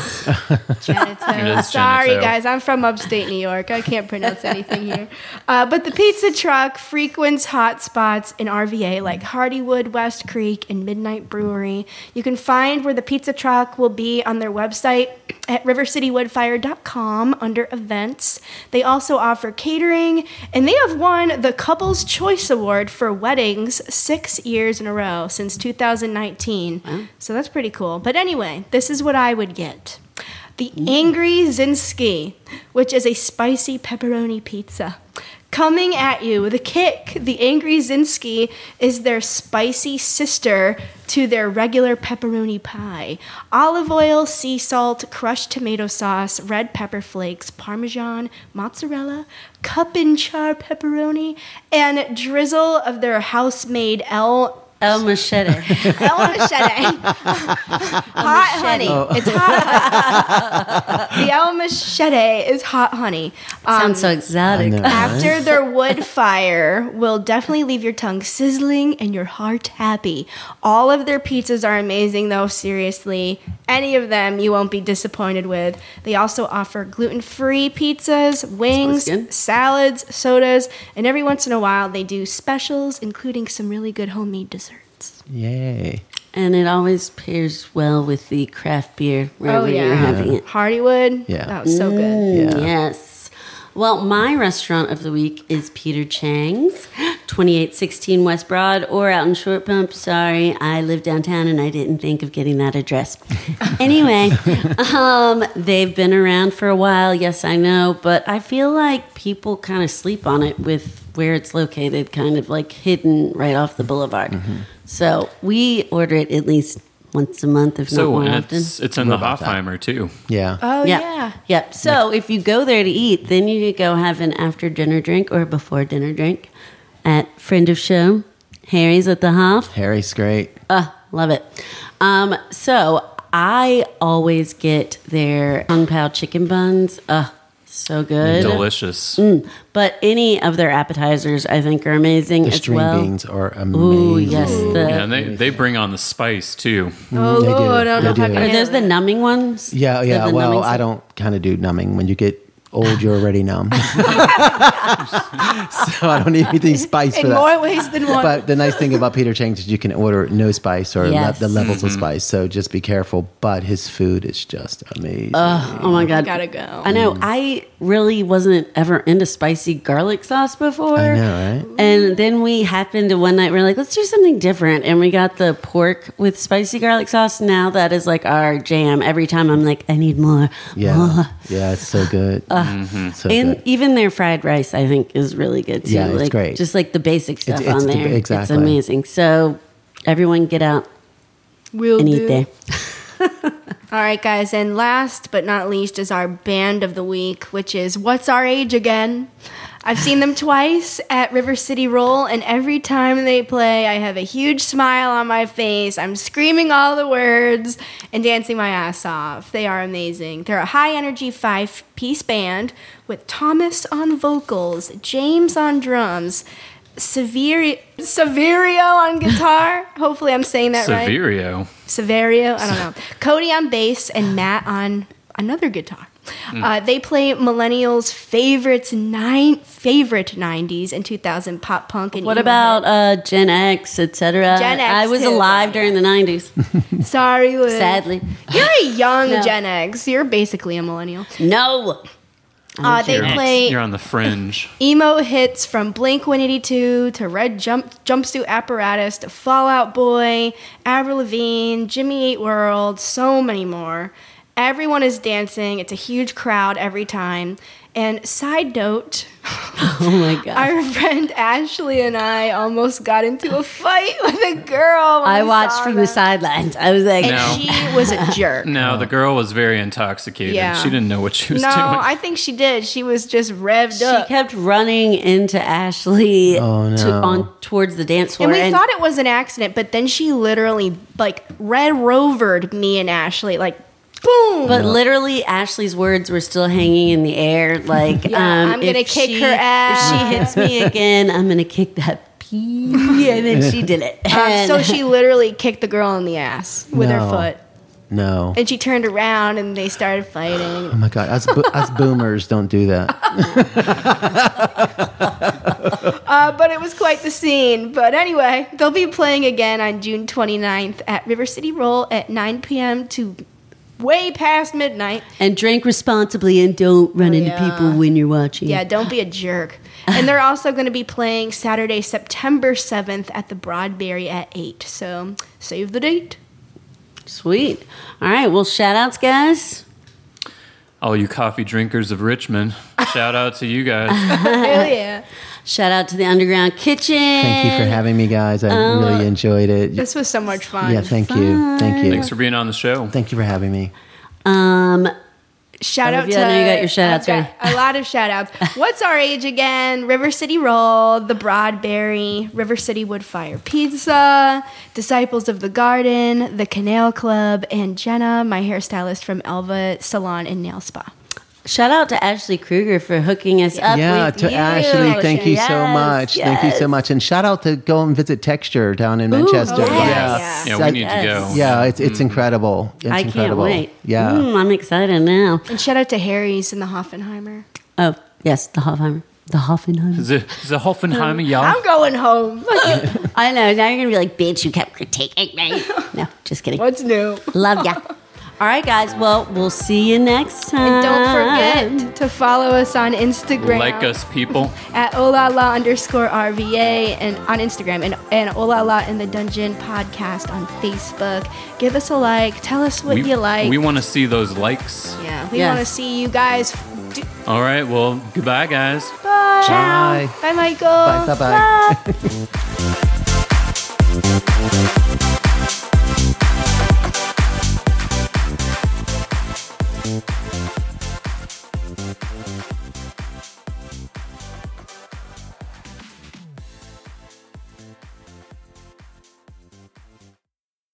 S2: Genito.
S3: It is
S2: Sorry,
S3: Genito.
S2: guys. I'm from upstate New York. I can't pronounce anything here. Uh, but the pizza truck frequents hot spots in R V A like Hardywood, West Creek, and Midnight Brewery. You can find where the pizza truck will be on their website at river city woodfire dot com under events. They also offer catering, and they have won the Couples Choice Award for weddings six years in a row since two thousand nineteen. So that's pretty cool. But anyway, this is what I would get. The Angry Zinski, which is a spicy pepperoni pizza. Coming at you with a kick, the Angry Zinski is their spicy sister to their regular pepperoni pie. Olive oil, sea salt, crushed tomato sauce, red pepper flakes, parmesan, mozzarella, cup and char pepperoni, and drizzle of their house-made El
S1: El Machete.
S2: El Machete. Hot honey. It's hot honey. The El Machete is hot honey. Um,
S1: Sounds so exotic.
S4: I know.
S2: after their wood fire will definitely leave your tongue sizzling and your heart happy. All of their pizzas are amazing, though, seriously. Any of them you won't be disappointed with. They also offer gluten-free pizzas, wings,
S1: good.
S2: salads, sodas, and every once in a while they do specials, including some really good homemade desserts.
S4: Yay.
S1: And it always pairs well with the craft beer wherever you're having it.
S2: Hardywood.
S4: Yeah.
S2: That was so good.
S4: Yeah.
S1: Yes. Well, my restaurant of the week is Peter Chang's, twenty-eight sixteen West Broad, or out in Short Pump. Sorry, I live downtown and I didn't think of getting that address. Anyway, um, they've been around for a while. Yes, I know, but I feel like people kind of sleep on it with where it's located, kind of like hidden right off the boulevard.
S4: Mm-hmm.
S1: So we order it at least once a month, if not
S3: So
S1: more
S3: and
S1: often.
S3: it's it's in the
S4: Love that.
S3: Hoffheimer too.
S4: Yeah.
S2: Oh,
S1: Yep.
S2: yeah.
S1: Yep. So if you go there to eat, then you could go have an after dinner drink or before dinner drink at friend of show, Harry's at the Hoff.
S4: Harry's great.
S1: Uh, love it. Um, so I always get their Kung Pao chicken buns. Uh, so good.
S3: Delicious.
S1: But any of their appetizers I think are amazing
S4: The
S1: as
S4: string
S1: well.
S4: beans are amazing.
S1: Ooh, yes. The,
S3: Yeah, and they, they bring on the spice too.
S2: Oh,
S4: They do.
S2: Lord, I don't know
S4: They
S2: if I
S4: do.
S2: can
S1: are those the
S2: handle it.
S1: numbing ones?
S4: Yeah,
S1: The-
S4: yeah.
S1: the
S4: Well,
S1: numbing
S4: I
S1: stuff?
S4: don't kind of do numbing. When you get old, you're already numb. So I don't need anything spice for
S2: In
S4: that.
S2: more ways than one.
S4: But the nice thing about Peter Chang's is you can order no spice or
S1: Yes.
S4: le- the levels
S3: Mm-hmm.
S4: of spice. So just be careful. But his food is just amazing.
S1: Oh my god,
S2: Gotta go.
S1: I know. I really wasn't ever into spicy garlic sauce before.
S4: I know, right?
S1: And then we happened to one night, we are like, let's do something different. And we got the pork with spicy garlic sauce. Now that is like our jam. Every time I'm like, I need more.
S4: Yeah,
S1: more.
S4: yeah, it's so good.
S3: Mm-hmm.
S4: So
S1: And
S4: good.
S1: even their fried rice, I think, is really good too.
S4: Yeah, it's
S1: like,
S4: great.
S1: Just like the basic stuff
S4: It's- it's
S1: on
S4: the-
S1: there.
S4: exactly.
S1: It's amazing. So everyone get out
S2: Will
S1: and
S2: do.
S1: eat there.
S2: All right, guys, and last but not least is our band of the week, which is What's Our Age Again? I've seen them twice at River City Roll, and every time they play, I have a huge smile on my face. I'm screaming all the words and dancing my ass off. They are amazing. They're a high-energy five-piece band with Thomas on vocals, James on drums, Severio, Severio on guitar. Hopefully I'm saying that right.
S3: Severio.
S2: Severio, I don't know. Cody on bass and Matt on another guitar. Uh, they play millennials' favorites nine favorite nineties and two thousand pop punk and
S1: What
S2: emo
S1: about
S2: hits.
S1: uh, Gen X, et cetera?
S2: Gen X
S1: I was
S2: too.
S1: alive during the nineties,
S2: Sorry, Liz.
S1: sadly.
S2: You're a young
S1: No.
S2: Gen X. You're basically a millennial.
S1: No.
S2: Uh, they
S3: You're,
S2: play
S3: you're on the fringe.
S2: emo hits from Blink one eighty-two to Red Jump Jumpsuit Apparatus to Fall Out Boy, Avril Lavigne, Jimmy Eat World, so many more. Everyone is dancing. It's a huge crowd every time. And side note,
S1: Oh my god.
S2: our friend Ashley and I almost got into a fight with a girl. when
S1: I
S2: we
S1: watched
S2: saw
S1: from
S2: them.
S1: the sidelines. I was like,
S2: And
S3: No.
S2: she was a jerk.
S3: No, the girl was very intoxicated.
S2: Yeah.
S3: She didn't know what she was
S2: No,
S3: doing.
S2: I think she did. She was just revved
S1: she
S2: up.
S1: kept running into Ashley
S4: Oh,
S1: to,
S4: no.
S1: on towards the dance floor.
S2: And we thought it was an accident, but then she literally like red rovered me and Ashley, like boom.
S1: But literally, Ashley's words were still hanging in the air. Like,
S2: Yeah,
S1: um,
S2: I'm gonna
S1: if
S2: kick
S1: she-
S2: her ass.
S1: If she hits me again, I'm gonna kick that pee. And then she did it.
S2: Um,
S1: And-
S2: so she literally kicked the girl in the ass with her
S4: No.
S2: foot,
S4: No.
S2: and she turned around and they started fighting.
S4: Oh my God, us, bo- us boomers don't do that.
S2: Uh, but it was quite the scene. But anyway, they'll be playing again on June twenty-ninth at River City Roll at nine p.m. to way past midnight.
S1: and drink responsibly and don't run
S2: Oh,
S1: into
S2: yeah.
S1: people when you're watching.
S2: Yeah, don't be a jerk. And they're also going to be playing Saturday, September seventh at the Broadberry at eight. So save the date.
S1: Sweet. All right. Well, shout outs, guys.
S3: All you coffee drinkers of Richmond, shout out to you guys.
S2: Hell yeah.
S1: Shout out to the Underground Kitchen.
S4: Thank you for having me, guys. I
S1: Uh,
S4: really enjoyed it.
S2: This was so much fun.
S4: Yeah, thank you. Thank you.
S3: Thanks for being on the show.
S4: Thank you for having me.
S1: Um,
S2: Shout out
S1: Olivia,
S2: to
S1: I know you got your shout-outs
S2: I've got a lot of shout outs. What's Our Age Again? River City Roll, The Broadberry, River City Woodfire Pizza, Disciples of the Garden, The Canal Club, and Jenna, my hairstylist from Elva Salon and Nail Spa.
S1: shout out to Ashley Kruger for hooking us up
S4: Yeah,
S1: with
S4: to
S1: you.
S4: Ashley, thank you so
S1: Yes,
S4: much. Thank you so
S1: yes.
S4: much. And shout out to go and visit Texture down in Manchester.
S2: oh, yeah,
S4: yeah.
S2: yeah.
S3: Yeah, we need to
S1: Yes.
S3: go.
S4: Yeah, it's it's incredible. It's
S1: I can't
S4: incredible.
S1: wait.
S4: Yeah.
S1: Mm, I'm excited now.
S2: And shout out to Harry's and the Hoffenheimer.
S1: Oh, yes, the Hoffenheimer. The Hoffenheimer.
S3: Is it, is it Hoffenheimer, y'all?
S2: I'm going home.
S1: I know. Now you're going to be like, bitch, you kept critiquing me. No, just kidding.
S2: What's new?
S1: Love ya. All right, guys. Well, we'll see you next time.
S2: And don't forget to follow us on Instagram.
S3: Like us, people.
S2: At olala underscore R V A and on Instagram and, and olala in the Dungeon podcast on Facebook. Give us a like. Tell us what
S3: we,
S2: you like.
S3: We want to see those likes.
S2: yeah, we
S1: Yes.
S2: want to see you guys. Do,
S3: All right, well, goodbye, guys.
S2: bye.
S4: Bye.
S2: Bye, Michael.
S4: Bye bye.
S2: Bye.